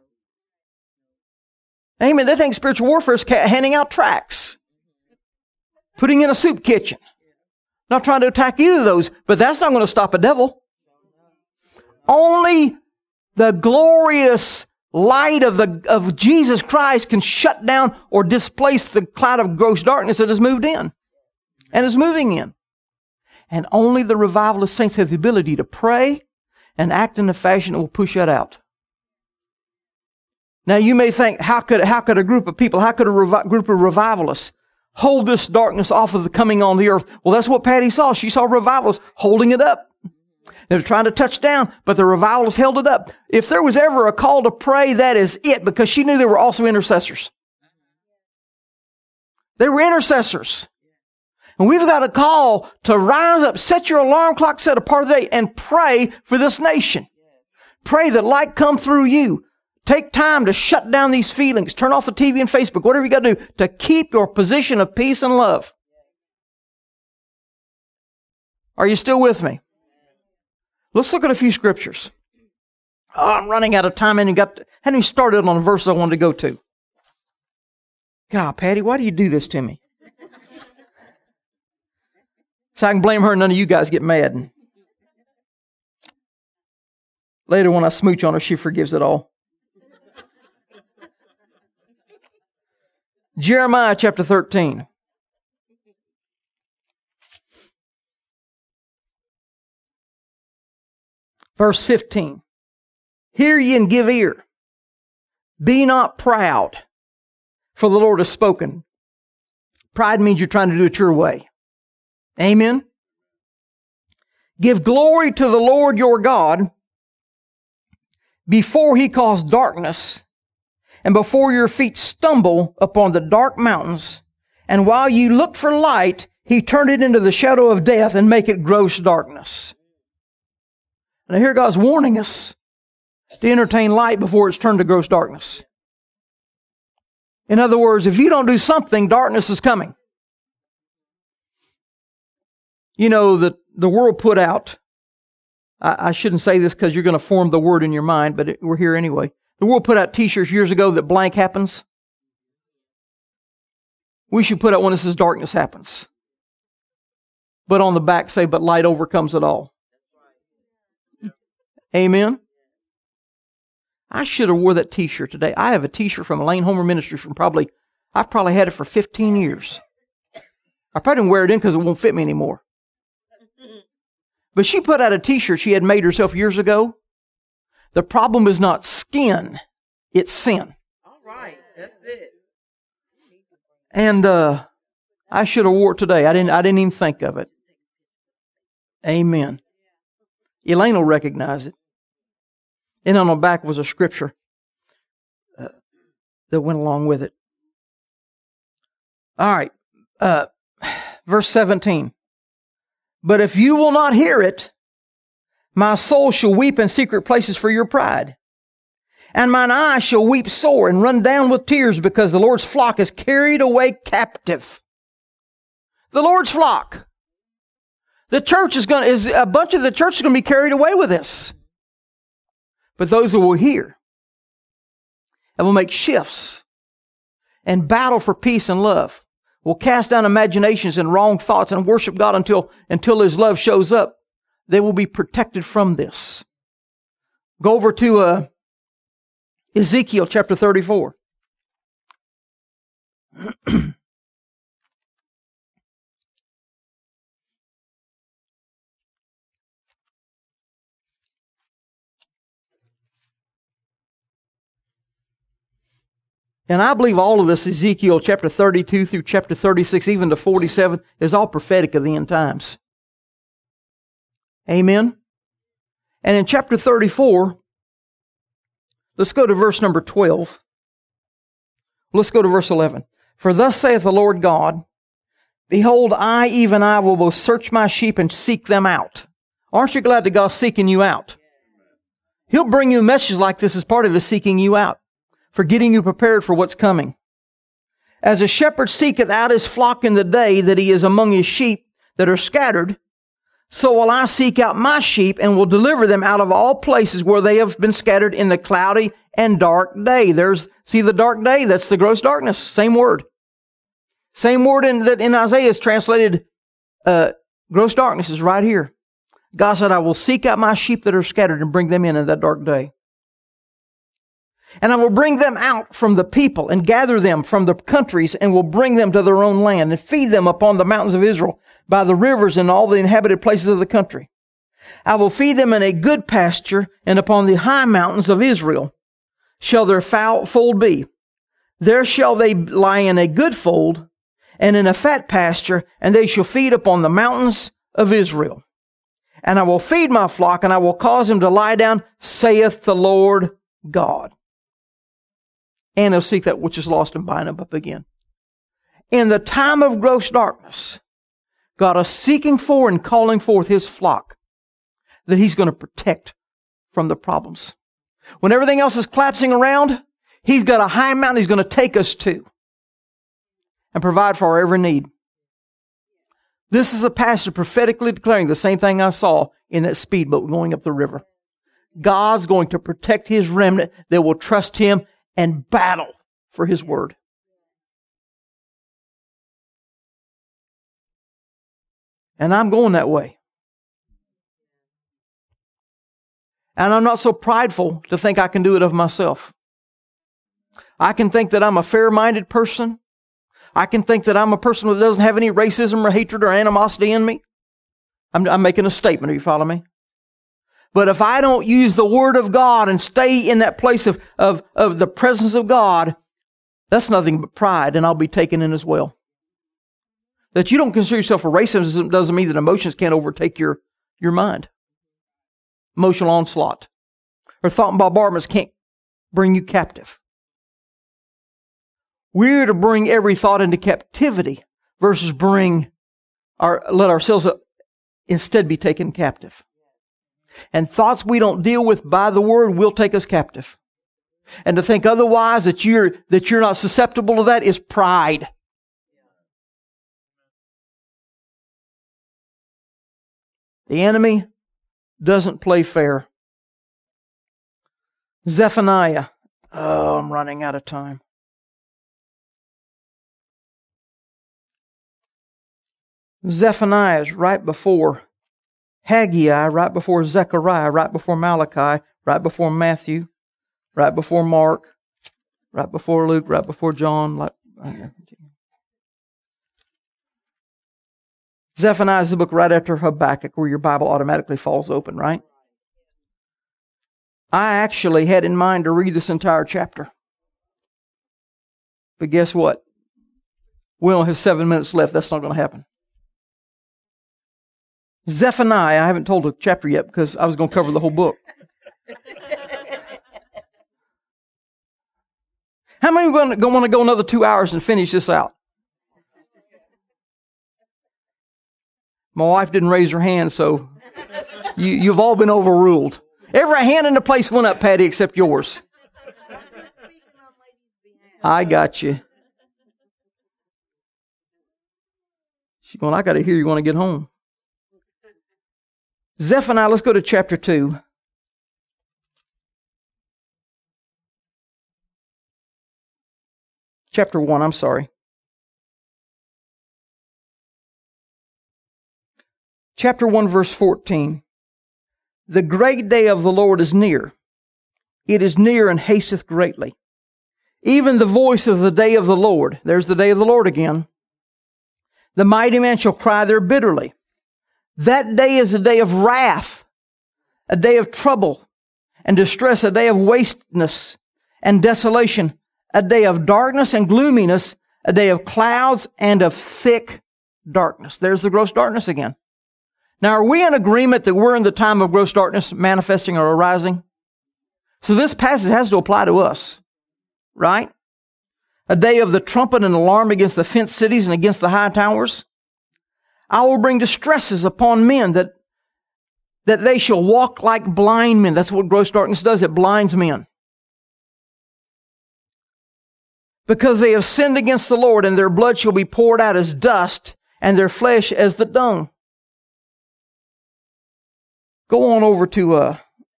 Amen. They think spiritual warfare is handing out tracts, putting in a soup kitchen. Not trying to attack either of those, but that's not going to stop a devil. Only the glorious light of Jesus Christ can shut down or displace the cloud of gross darkness that has moved in and is moving in. And only the revivalist saints have the ability to pray and act in a fashion that will push that out. Now you may think, how could a group of people, how could a group of revivalists hold this darkness off of the coming on the earth? Well, that's what Patty saw. She saw revivalists holding it up. They were trying to touch down, but the revivalists held it up. If there was ever a call to pray, that is it, because she knew there were also intercessors. They were intercessors. And we've got a call to rise up, set your alarm clock set apart of the day, and pray for this nation. Pray that light come through you. Take time to shut down these feelings. Turn off the TV and Facebook, whatever you got to do to keep your position of peace and love. Are you still with me? Let's look at a few scriptures. Oh, I'm running out of time and hadn't even started on the verse I wanted to go to. God, Patty, why do you do this to me? So I can blame her and none of you guys get mad. And later when I smooch on her, she forgives it all. Jeremiah chapter 13. Verse 15. Hear ye and give ear. Be not proud, for the Lord has spoken. Pride means you're trying to do it your way. Amen. Give glory to the Lord your God before He caused darkness and before your feet stumble upon the dark mountains. And while you look for light, He turned it into the shadow of death and make it gross darkness. And here God's warning us to entertain light before it's turned to gross darkness. In other words, if you don't do something, darkness is coming. You know, the world put out, I shouldn't say this because you're going to form the word in your mind, but we're here anyway. The world put out t-shirts years ago that blank happens. We should put out one that says darkness happens. But on the back say, but light overcomes it all. Amen. I should have wore that t-shirt today. I have a t-shirt from Elaine Homer Ministries I've probably had it for 15 years. I probably didn't wear it in because it won't fit me anymore. But she put out a t-shirt she had made herself years ago. The problem is not skin, it's sin. All right, that's it. And I should have wore it today. I didn't even think of it. Amen. Elaine will recognize it. And on the back was a scripture that went along with it. All right. Verse 17. But if you will not hear it, my soul shall weep in secret places for your pride. And mine eyes shall weep sore and run down with tears because the Lord's flock is carried away captive. The Lord's flock. A bunch of the church is going to be carried away with this. But those who will hear and will make shifts and battle for peace and love, will cast down imaginations and wrong thoughts and worship God until His love shows up, they will be protected from this. Go over to Ezekiel chapter 34. And I believe all of this, Ezekiel chapter 32 through chapter 36, even to 47, is all prophetic of the end times. Amen? And in chapter 34, let's go to verse number 12. Let's go to verse 11. For thus saith the Lord God, behold, I, even I, will both search my sheep and seek them out. Aren't you glad that God's seeking you out? He'll bring you messages like this as part of His seeking you out, for getting you prepared for what's coming. As a shepherd seeketh out his flock in the day that he is among his sheep that are scattered, so will I seek out my sheep and will deliver them out of all places where they have been scattered in the cloudy and dark day. See the dark day? That's the gross darkness. Same word. Same word in Isaiah is translated, gross darkness is right here. God said, I will seek out my sheep that are scattered and bring them in that dark day. And I will bring them out from the people and gather them from the countries and will bring them to their own land and feed them upon the mountains of Israel by the rivers and all the inhabited places of the country. I will feed them in a good pasture and upon the high mountains of Israel shall their fold be. There shall they lie in a good fold and in a fat pasture, and they shall feed upon the mountains of Israel. And I will feed my flock and I will cause them to lie down, saith the Lord God. And he'll seek that which is lost and bind them up again. In the time of gross darkness, God is seeking for and calling forth His flock that He's going to protect from the problems. When everything else is collapsing around, He's got a high mountain He's going to take us to and provide for our every need. This is a passage prophetically declaring the same thing I saw in that speedboat going up the river. God's going to protect His remnant that will trust Him and battle for His word. And I'm going that way. And I'm not so prideful to think I can do it of myself. I can think that I'm a fair-minded person. I can think that I'm a person that doesn't have any racism or hatred or animosity in me. I'm making a statement. Are you following me? But if I don't use the Word of God and stay in that place of the presence of God, that's nothing but pride, and I'll be taken in as well. That you don't consider yourself a racist doesn't mean that emotions can't overtake your mind. Emotional onslaught. Or thought bombardments can't bring you captive. We're to bring every thought into captivity versus let ourselves instead be taken captive. And thoughts we don't deal with by the Word will take us captive. And to think otherwise, that you're not susceptible to that, is pride. The enemy doesn't play fair. Zephaniah. Oh, I'm running out of time. Zephaniah is right before Haggai, right before Zechariah, right before Malachi, right before Matthew, right before Mark, right before Luke, right before John. Zephaniah is the book right after Habakkuk, where your Bible automatically falls open, right? I actually had in mind to read this entire chapter. But guess what? We only have 7 minutes left. That's not going to happen. Zephaniah, I haven't told a chapter yet because I was going to cover the whole book. How many want to go another 2 hours and finish this out? My wife didn't raise her hand, so you've all been overruled. Every hand in the place went up, Patty, except yours. I got you. She's going, I got to hear you want to get home. Zephaniah, let's go to chapter 2. Chapter 1, I'm sorry. Chapter 1, verse 14. The great day of the Lord is near. It is near and hasteth greatly. Even the voice of the day of the Lord. There's the day of the Lord again. The mighty man shall cry there bitterly. That day is a day of wrath, a day of trouble and distress, a day of wasteness and desolation, a day of darkness and gloominess, a day of clouds and of thick darkness. There's the gross darkness again. Now, are we in agreement that we're in the time of gross darkness manifesting or arising? So this passage has to apply to us, right? a day of the trumpet and alarm against the fenced cities and against the high towers. I will bring distresses upon men that they shall walk like blind men. That's what gross darkness does. It blinds men. Because they have sinned against the Lord, and their blood shall be poured out as dust, and their flesh as the dung. Go on over to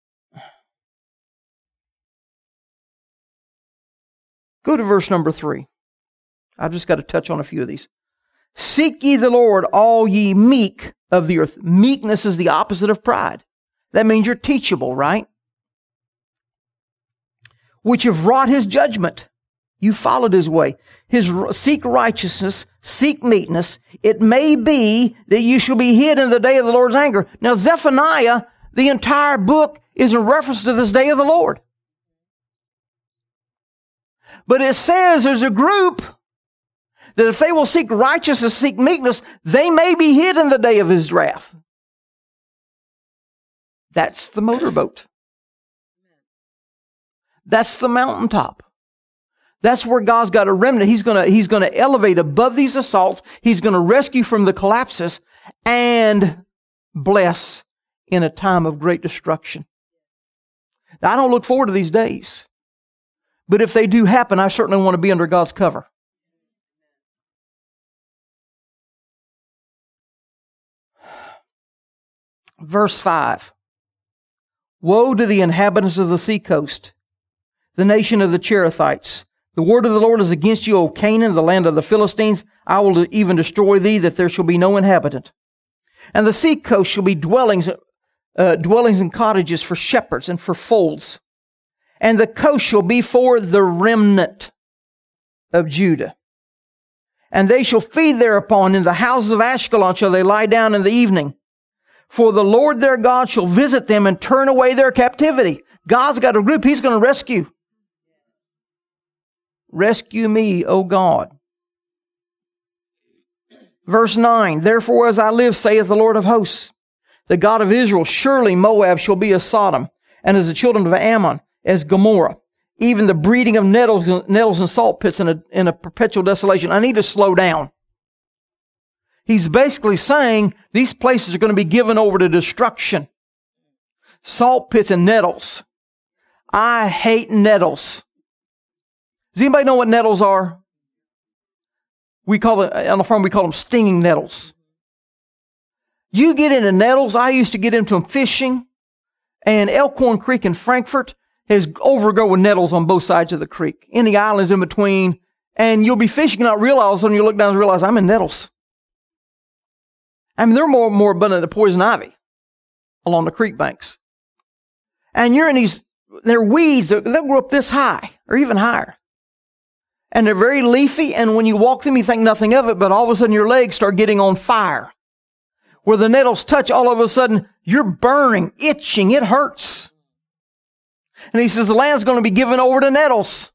go to verse number 3. I've just got to touch on a few of these. Seek ye the Lord, all ye meek of the earth. Meekness is the opposite of pride. That means you're teachable, right? Which have wrought His judgment. You followed His way. Seek righteousness, seek meekness. It may be that you shall be hid in the day of the Lord's anger. Now, Zephaniah, the entire book is in reference to this day of the Lord. But it says there's a group that if they will seek righteousness, seek meekness, they may be hid in the day of His wrath. That's the motorboat. That's the mountaintop. That's where God's got a remnant. He's going to elevate above these assaults. He's going to rescue from the collapses and bless in a time of great destruction. Now, I don't look forward to these days. But if they do happen, I certainly want to be under God's cover. Verse 5. Woe to the inhabitants of the seacoast, the nation of the Cherethites. The word of the Lord is against you, O Canaan, the land of the Philistines. I will even destroy thee, that there shall be no inhabitant. And the seacoast shall be dwellings and cottages for shepherds and for folds. And the coast shall be for the remnant of Judah. And they shall feed thereupon. In the houses of Ashkelon shall they lie down in the evening. For the Lord their God shall visit them and turn away their captivity. God's got a group He's going to rescue. Rescue me, O God. Verse 9, Therefore as I live, saith the Lord of hosts, the God of Israel, surely Moab shall be as Sodom, and as the children of Ammon, as Gomorrah, even the breeding of nettles and salt pits in a perpetual desolation. I need to slow down. He's basically saying these places are going to be given over to destruction. Salt pits and nettles. I hate nettles. Does anybody know what nettles are? On the farm we call them stinging nettles. You get into nettles. I used to get into them fishing. And Elkhorn Creek in Frankfort is overgrown with nettles on both sides of the creek. Any islands in between. And you'll be fishing and not realize, when you look down and realize I'm in nettles. I mean, they're more abundant than poison ivy along the creek banks. And you're in they're weeds that grow up this high or even higher. And they're very leafy, and when you walk them, you think nothing of it, but all of a sudden your legs start getting on fire. Where the nettles touch, all of a sudden you're burning, itching, it hurts. And He says the land's going to be given over to nettles.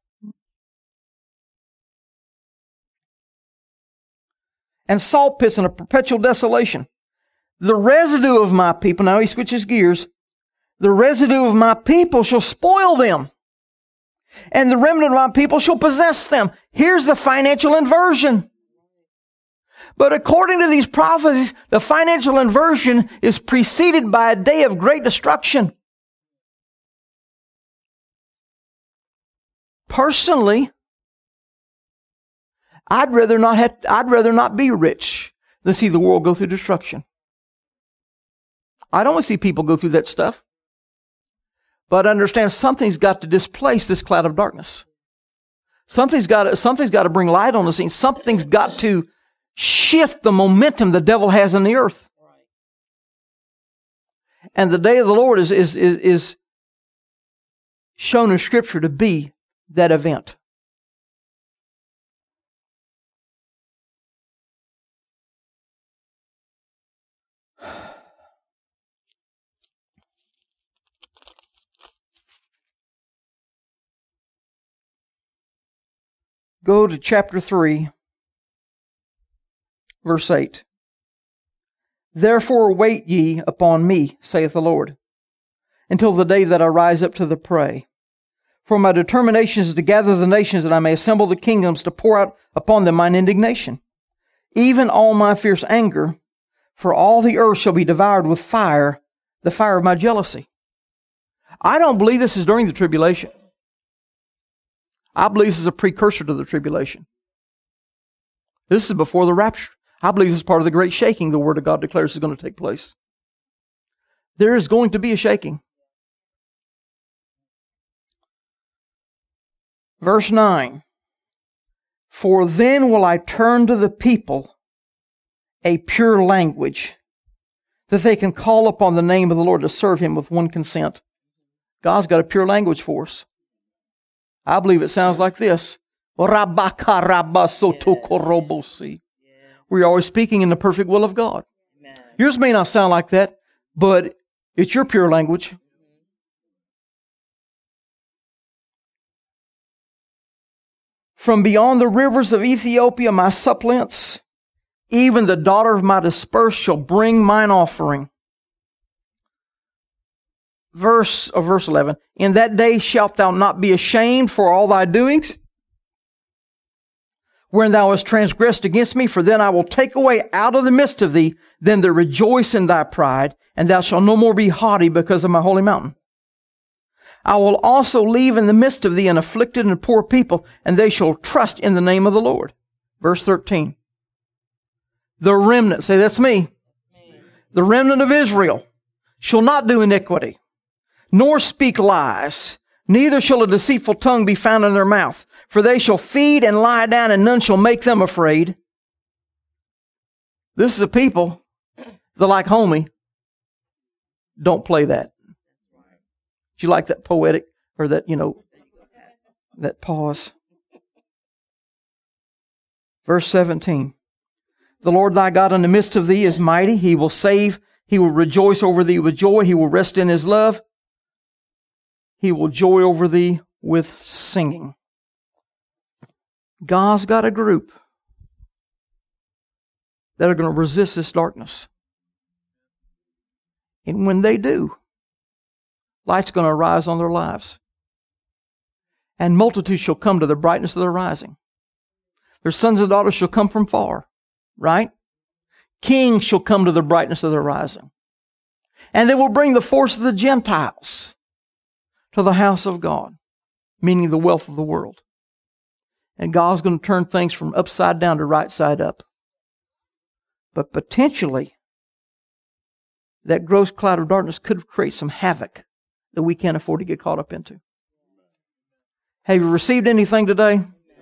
And salt pits in a perpetual desolation. The residue of my people, now he switches gears, the residue of my people shall spoil them, and the remnant of my people shall possess them. Here's the financial inversion. But according to these prophecies, the financial inversion is preceded by a day of great destruction. Personally, I'd rather not be rich than see the world go through destruction. I don't want to see people go through that stuff. But understand something's got to displace this cloud of darkness. Something's got to bring light on the scene. Something's got to shift the momentum the devil has in the earth. And the day of the Lord is shown in Scripture to be that event. Go to chapter 3, verse 8. Therefore wait ye upon me, saith the Lord, until the day that I rise up to the prey. For my determination is to gather the nations, that I may assemble the kingdoms, to pour out upon them mine indignation, even all my fierce anger, for all the earth shall be devoured with fire, the fire of my jealousy. I don't believe this is during the tribulation. I believe this is a precursor to the tribulation. This is before the rapture. I believe this is part of the great shaking the Word of God declares is going to take place. There is going to be a shaking. Verse 9. For then will I turn to the people a pure language, that they can call upon the name of the Lord to serve Him with one consent. God's got a pure language for us. I believe it sounds like this. We're always speaking in the perfect will of God. Yours may not sound like that, but it's your pure language. From beyond the rivers of Ethiopia, my suppliants, even the daughter of my dispersed, shall bring mine offering. Verse 11. In that day shalt thou not be ashamed for all thy doings, wherein thou hast transgressed against me, for then I will take away out of the midst of thee them that rejoice in thy pride, and thou shalt no more be haughty because of my holy mountain. I will also leave in the midst of thee an afflicted and poor people, and they shall trust in the name of the Lord. Verse 13. The remnant, say that's me. The remnant of Israel shall not do iniquity, nor speak lies, neither shall a deceitful tongue be found in their mouth. For they shall feed and lie down, and none shall make them afraid. This is a people that, like homie, don't play that. Do you like that poetic, or that, that pause? Verse 17. The Lord thy God in the midst of thee is mighty. He will save. He will rejoice over thee with joy. He will rest in His love. He will joy over thee with singing. God's got a group that are going to resist this darkness. And when they do, light's going to arise on their lives. And multitudes shall come to the brightness of their rising. Their sons and daughters shall come from far. Right? Kings shall come to the brightness of their rising. And they will bring the force of the Gentiles to the house of God, meaning the wealth of the world. And God's going to turn things from upside down to right side up. But potentially, that gross cloud of darkness could create some havoc that we can't afford to get caught up into. Have you received anything today?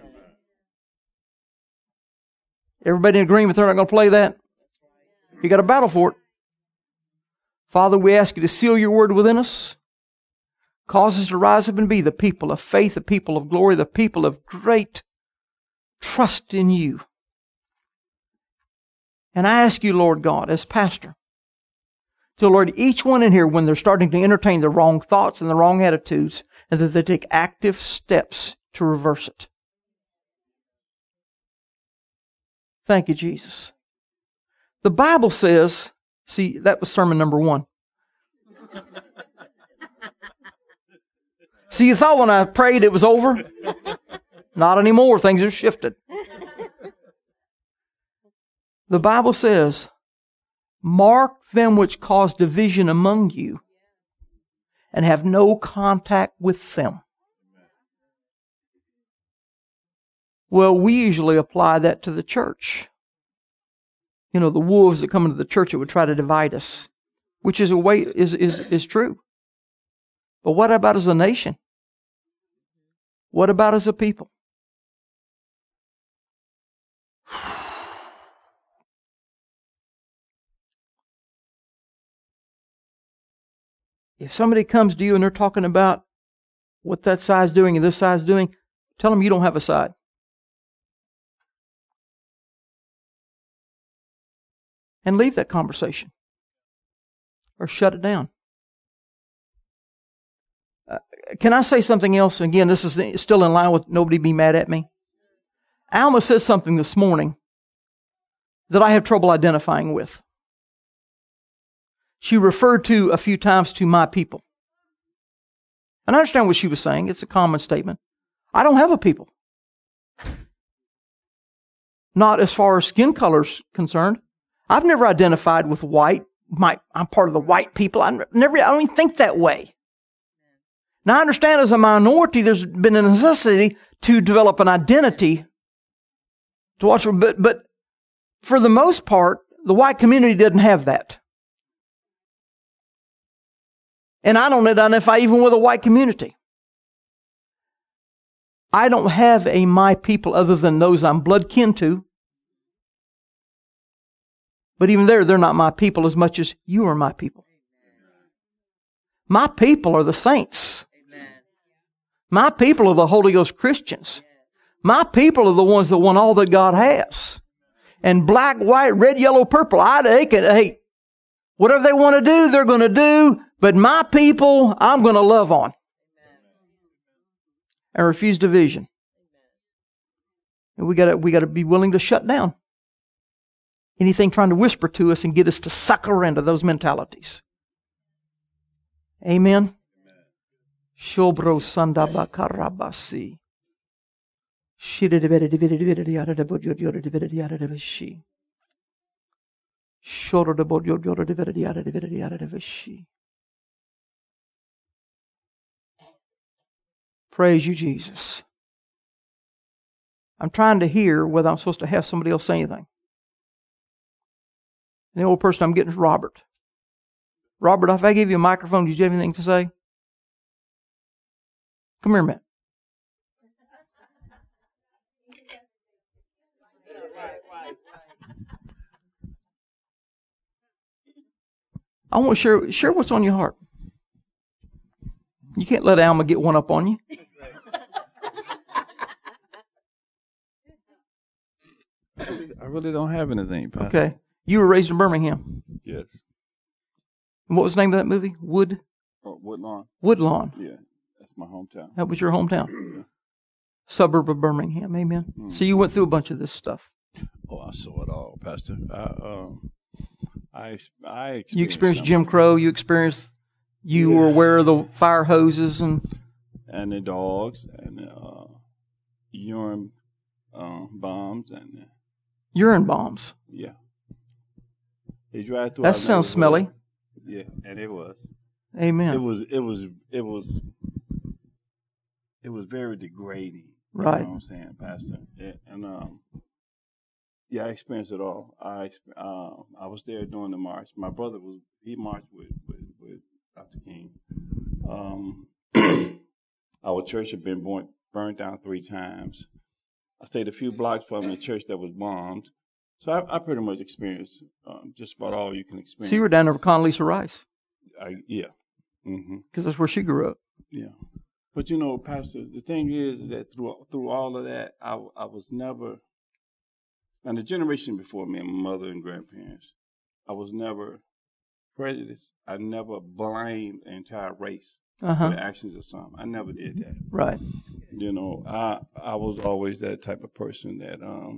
Everybody in agreement they're not going to play that? You got a battle for it. Father, we ask you to seal your word within us. Cause us to rise up and be the people of faith, the people of glory, the people of great trust in you. And I ask you, Lord God, as pastor, to Lord, each one in here, when they're starting to entertain the wrong thoughts and the wrong attitudes, and that they take active steps to reverse it. Thank you, Jesus. The Bible says, see, that was sermon number 1. See, you thought when I prayed it was over? Not anymore. Things have shifted. The Bible says, mark them which cause division among you, and have no contact with them. Well, we usually apply that to the church. The wolves that come into the church that would try to divide us, which is a way is true. But what about as a nation? What about as a people? If somebody comes to you and they're talking about what that side's doing and this side's doing, tell them you don't have a side. And leave that conversation. Or shut it down. Can I say something else? Again, this is still in line with nobody be mad at me. Alma said something this morning that I have trouble identifying with. She referred to a few times to my people. And I understand what she was saying. It's a common statement. I don't have a people. Not as far as skin color's concerned. I've never identified with white. I'm part of the white people. I don't even think that way. Now, I understand as a minority, there's been a necessity to develop an identity to watch, but for the most part, the white community doesn't have that. And I don't identify even with a white community. I don't have a my people other than those I'm blood kin to. But even there, they're not my people as much as you are my people. My people are the saints. My people are the Holy Ghost Christians. My people are the ones that want all that God has. And black, white, red, yellow, purple, hey, whatever they want to do, they're going to do. But my people, I'm going to love on. And refuse division. And we got to be willing to shut down anything trying to whisper to us and get us to sucker into those mentalities. Amen. Shobro sandabakarabasi. Praise you, Jesus. I'm trying to hear whether I'm supposed to have somebody else say anything. The old person I'm getting is Robert. Robert, if I give you a microphone, do you have anything to say? Come here a minute. I want to share what's on your heart. You can't let Alma get one up on you. I really don't have anything, Pastor. Okay. You were raised in Birmingham. Yes. And what was the name of that movie? Woodlawn. Woodlawn. Yeah, that's my hometown. That was your hometown. Suburb of Birmingham. Amen. Mm. So you went through a bunch of this stuff. Oh, I saw it all, Pastor. I experienced. You experienced Jim Crow. You were aware of the fire hoses and the dogs and urine bombs and urine bombs. Yeah. They drive through. That sounds smelly. Yeah, and it was. Amen. It was very degrading. Right. You know what I'm saying, Pastor? Yeah, I experienced it all. I was there during the march. My brother he marched with Dr. King. Our church had been burned down 3 times. I stayed a few blocks from the church that was bombed. So I pretty much experienced just about all you can experience. So you were down there with Condoleezza Rice? Yeah. Mm-hmm. Because that's where she grew up. Yeah. But you know, Pastor, the thing is that through all of that, I was never, and the generation before me, my mother and grandparents, I was never prejudiced. I never blamed the entire race for the actions of some. I never did that. Right. You know, I was always that type of person that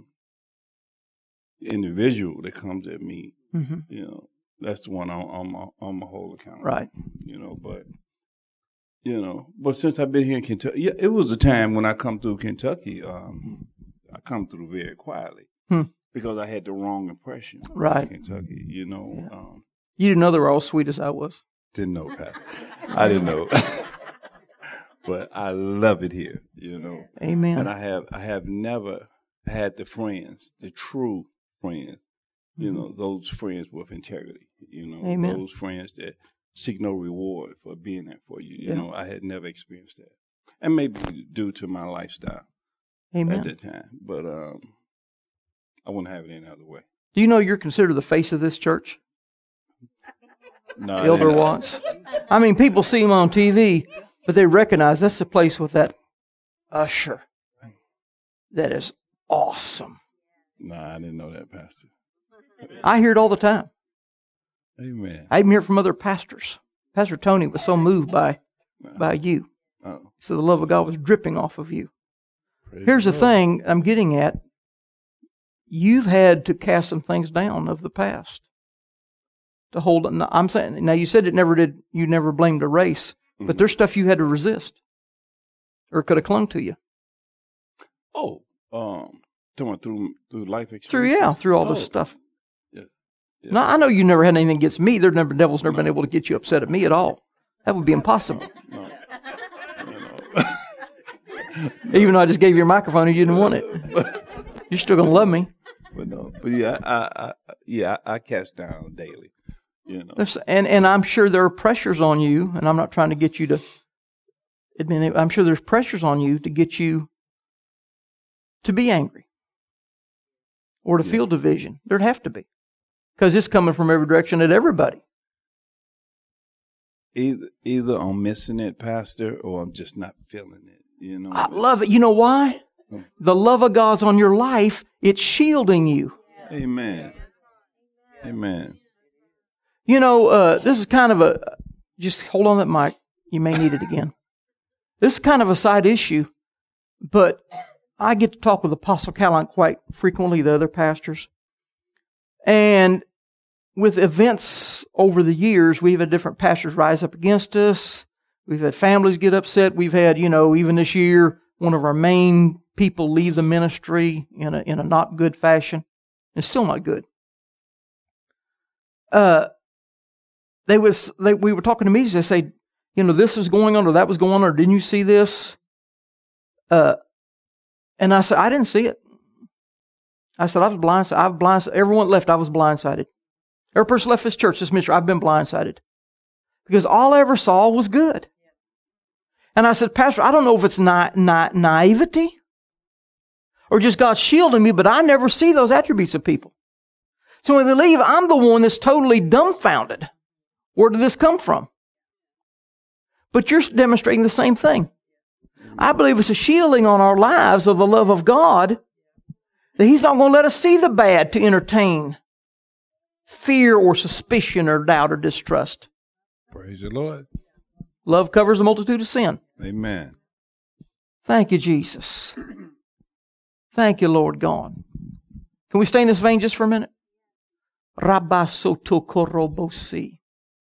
individual that comes at me. Mm-hmm. You know, that's the one on my whole account. Right. You know, but since I've been here in Kentucky, yeah, it was a time when I come through Kentucky. I come through very quietly because I had the wrong impression of Kentucky. You know, yeah. You didn't know they were all sweet as I was. Didn't know, Pat. I didn't know, but I love it here. You know, Amen. And I have never had the true friends. You know, those friends with integrity. You know, Amen. Those friends that seek no reward for being there for you. You know, I had never experienced that. And maybe due to my lifestyle at that time. But I wouldn't have it any other way. Do you know you're considered the face of this church? No, Elder Watts. I mean, people see him on TV, but they recognize that's the place with that usher. That is awesome. No, I didn't know that, Pastor. I hear it all the time. Amen. I even hear it from other pastors. Pastor Tony was so moved by you. Oh. So the love of God was dripping off of you. Here's the thing I'm getting at. You've had to cast some things down of the past to hold. I'm saying now. You said you never blamed a race, But there's stuff you had to resist or could have clung to you. Oh, through life experience. Through all this stuff. Yeah. Now, I know you never had anything against me. Devil's never been able to get you upset at me at all. That would be impossible. No. Even though I just gave you a microphone and you didn't want it. You're still going to love me. But I cast down daily. And I'm sure there are pressures on you, and I'm not trying to get you to admit it. I'm sure there's pressures on you to get you to be angry or to feel division. There'd have to be. Because it's coming from every direction at everybody. Either I'm missing it, Pastor, or I'm just not feeling it. I love it. You know why? The love of God's on your life. It's shielding you. Amen. Amen. This is kind of just hold on that mic. You may need it again. This is kind of a side issue, but I get to talk with Apostle Caroline quite frequently, the other pastors. And with events over the years, we've had different pastors rise up against us. We've had families get upset. We've had, even this year, one of our main people leave the ministry in a not good fashion. It's still not good. We were talking to me. They say, this was going on or that was going on, or didn't you see this? And I said, I didn't see it. I said, I was blindsided. Everyone left, I was blindsided. Every person left this church, this ministry, I've been blindsided. Because all I ever saw was good. And I said, Pastor, I don't know if it's naivety or just God shielding me, but I never see those attributes of people. So when they leave, I'm the one that's totally dumbfounded. Where did this come from? But you're demonstrating the same thing. I believe it's a shielding on our lives of the love of God, that He's not going to let us see the bad to entertain fear or suspicion or doubt or distrust. Praise the Lord. Love covers a multitude of sin. Amen. Thank you, Jesus. Thank you, Lord God. Can we stay in this vein just for a minute? Rabba soto korobosi.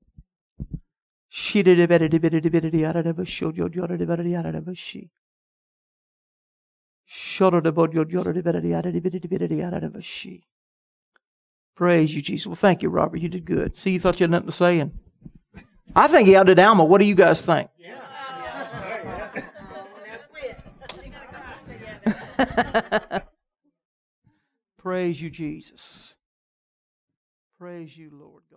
Praise you, Jesus. Well, thank you, Robert. You did good. See, you thought you had nothing to say, and I think he outdid Alma. What do you guys think? Praise you, Jesus. Praise you, Lord God.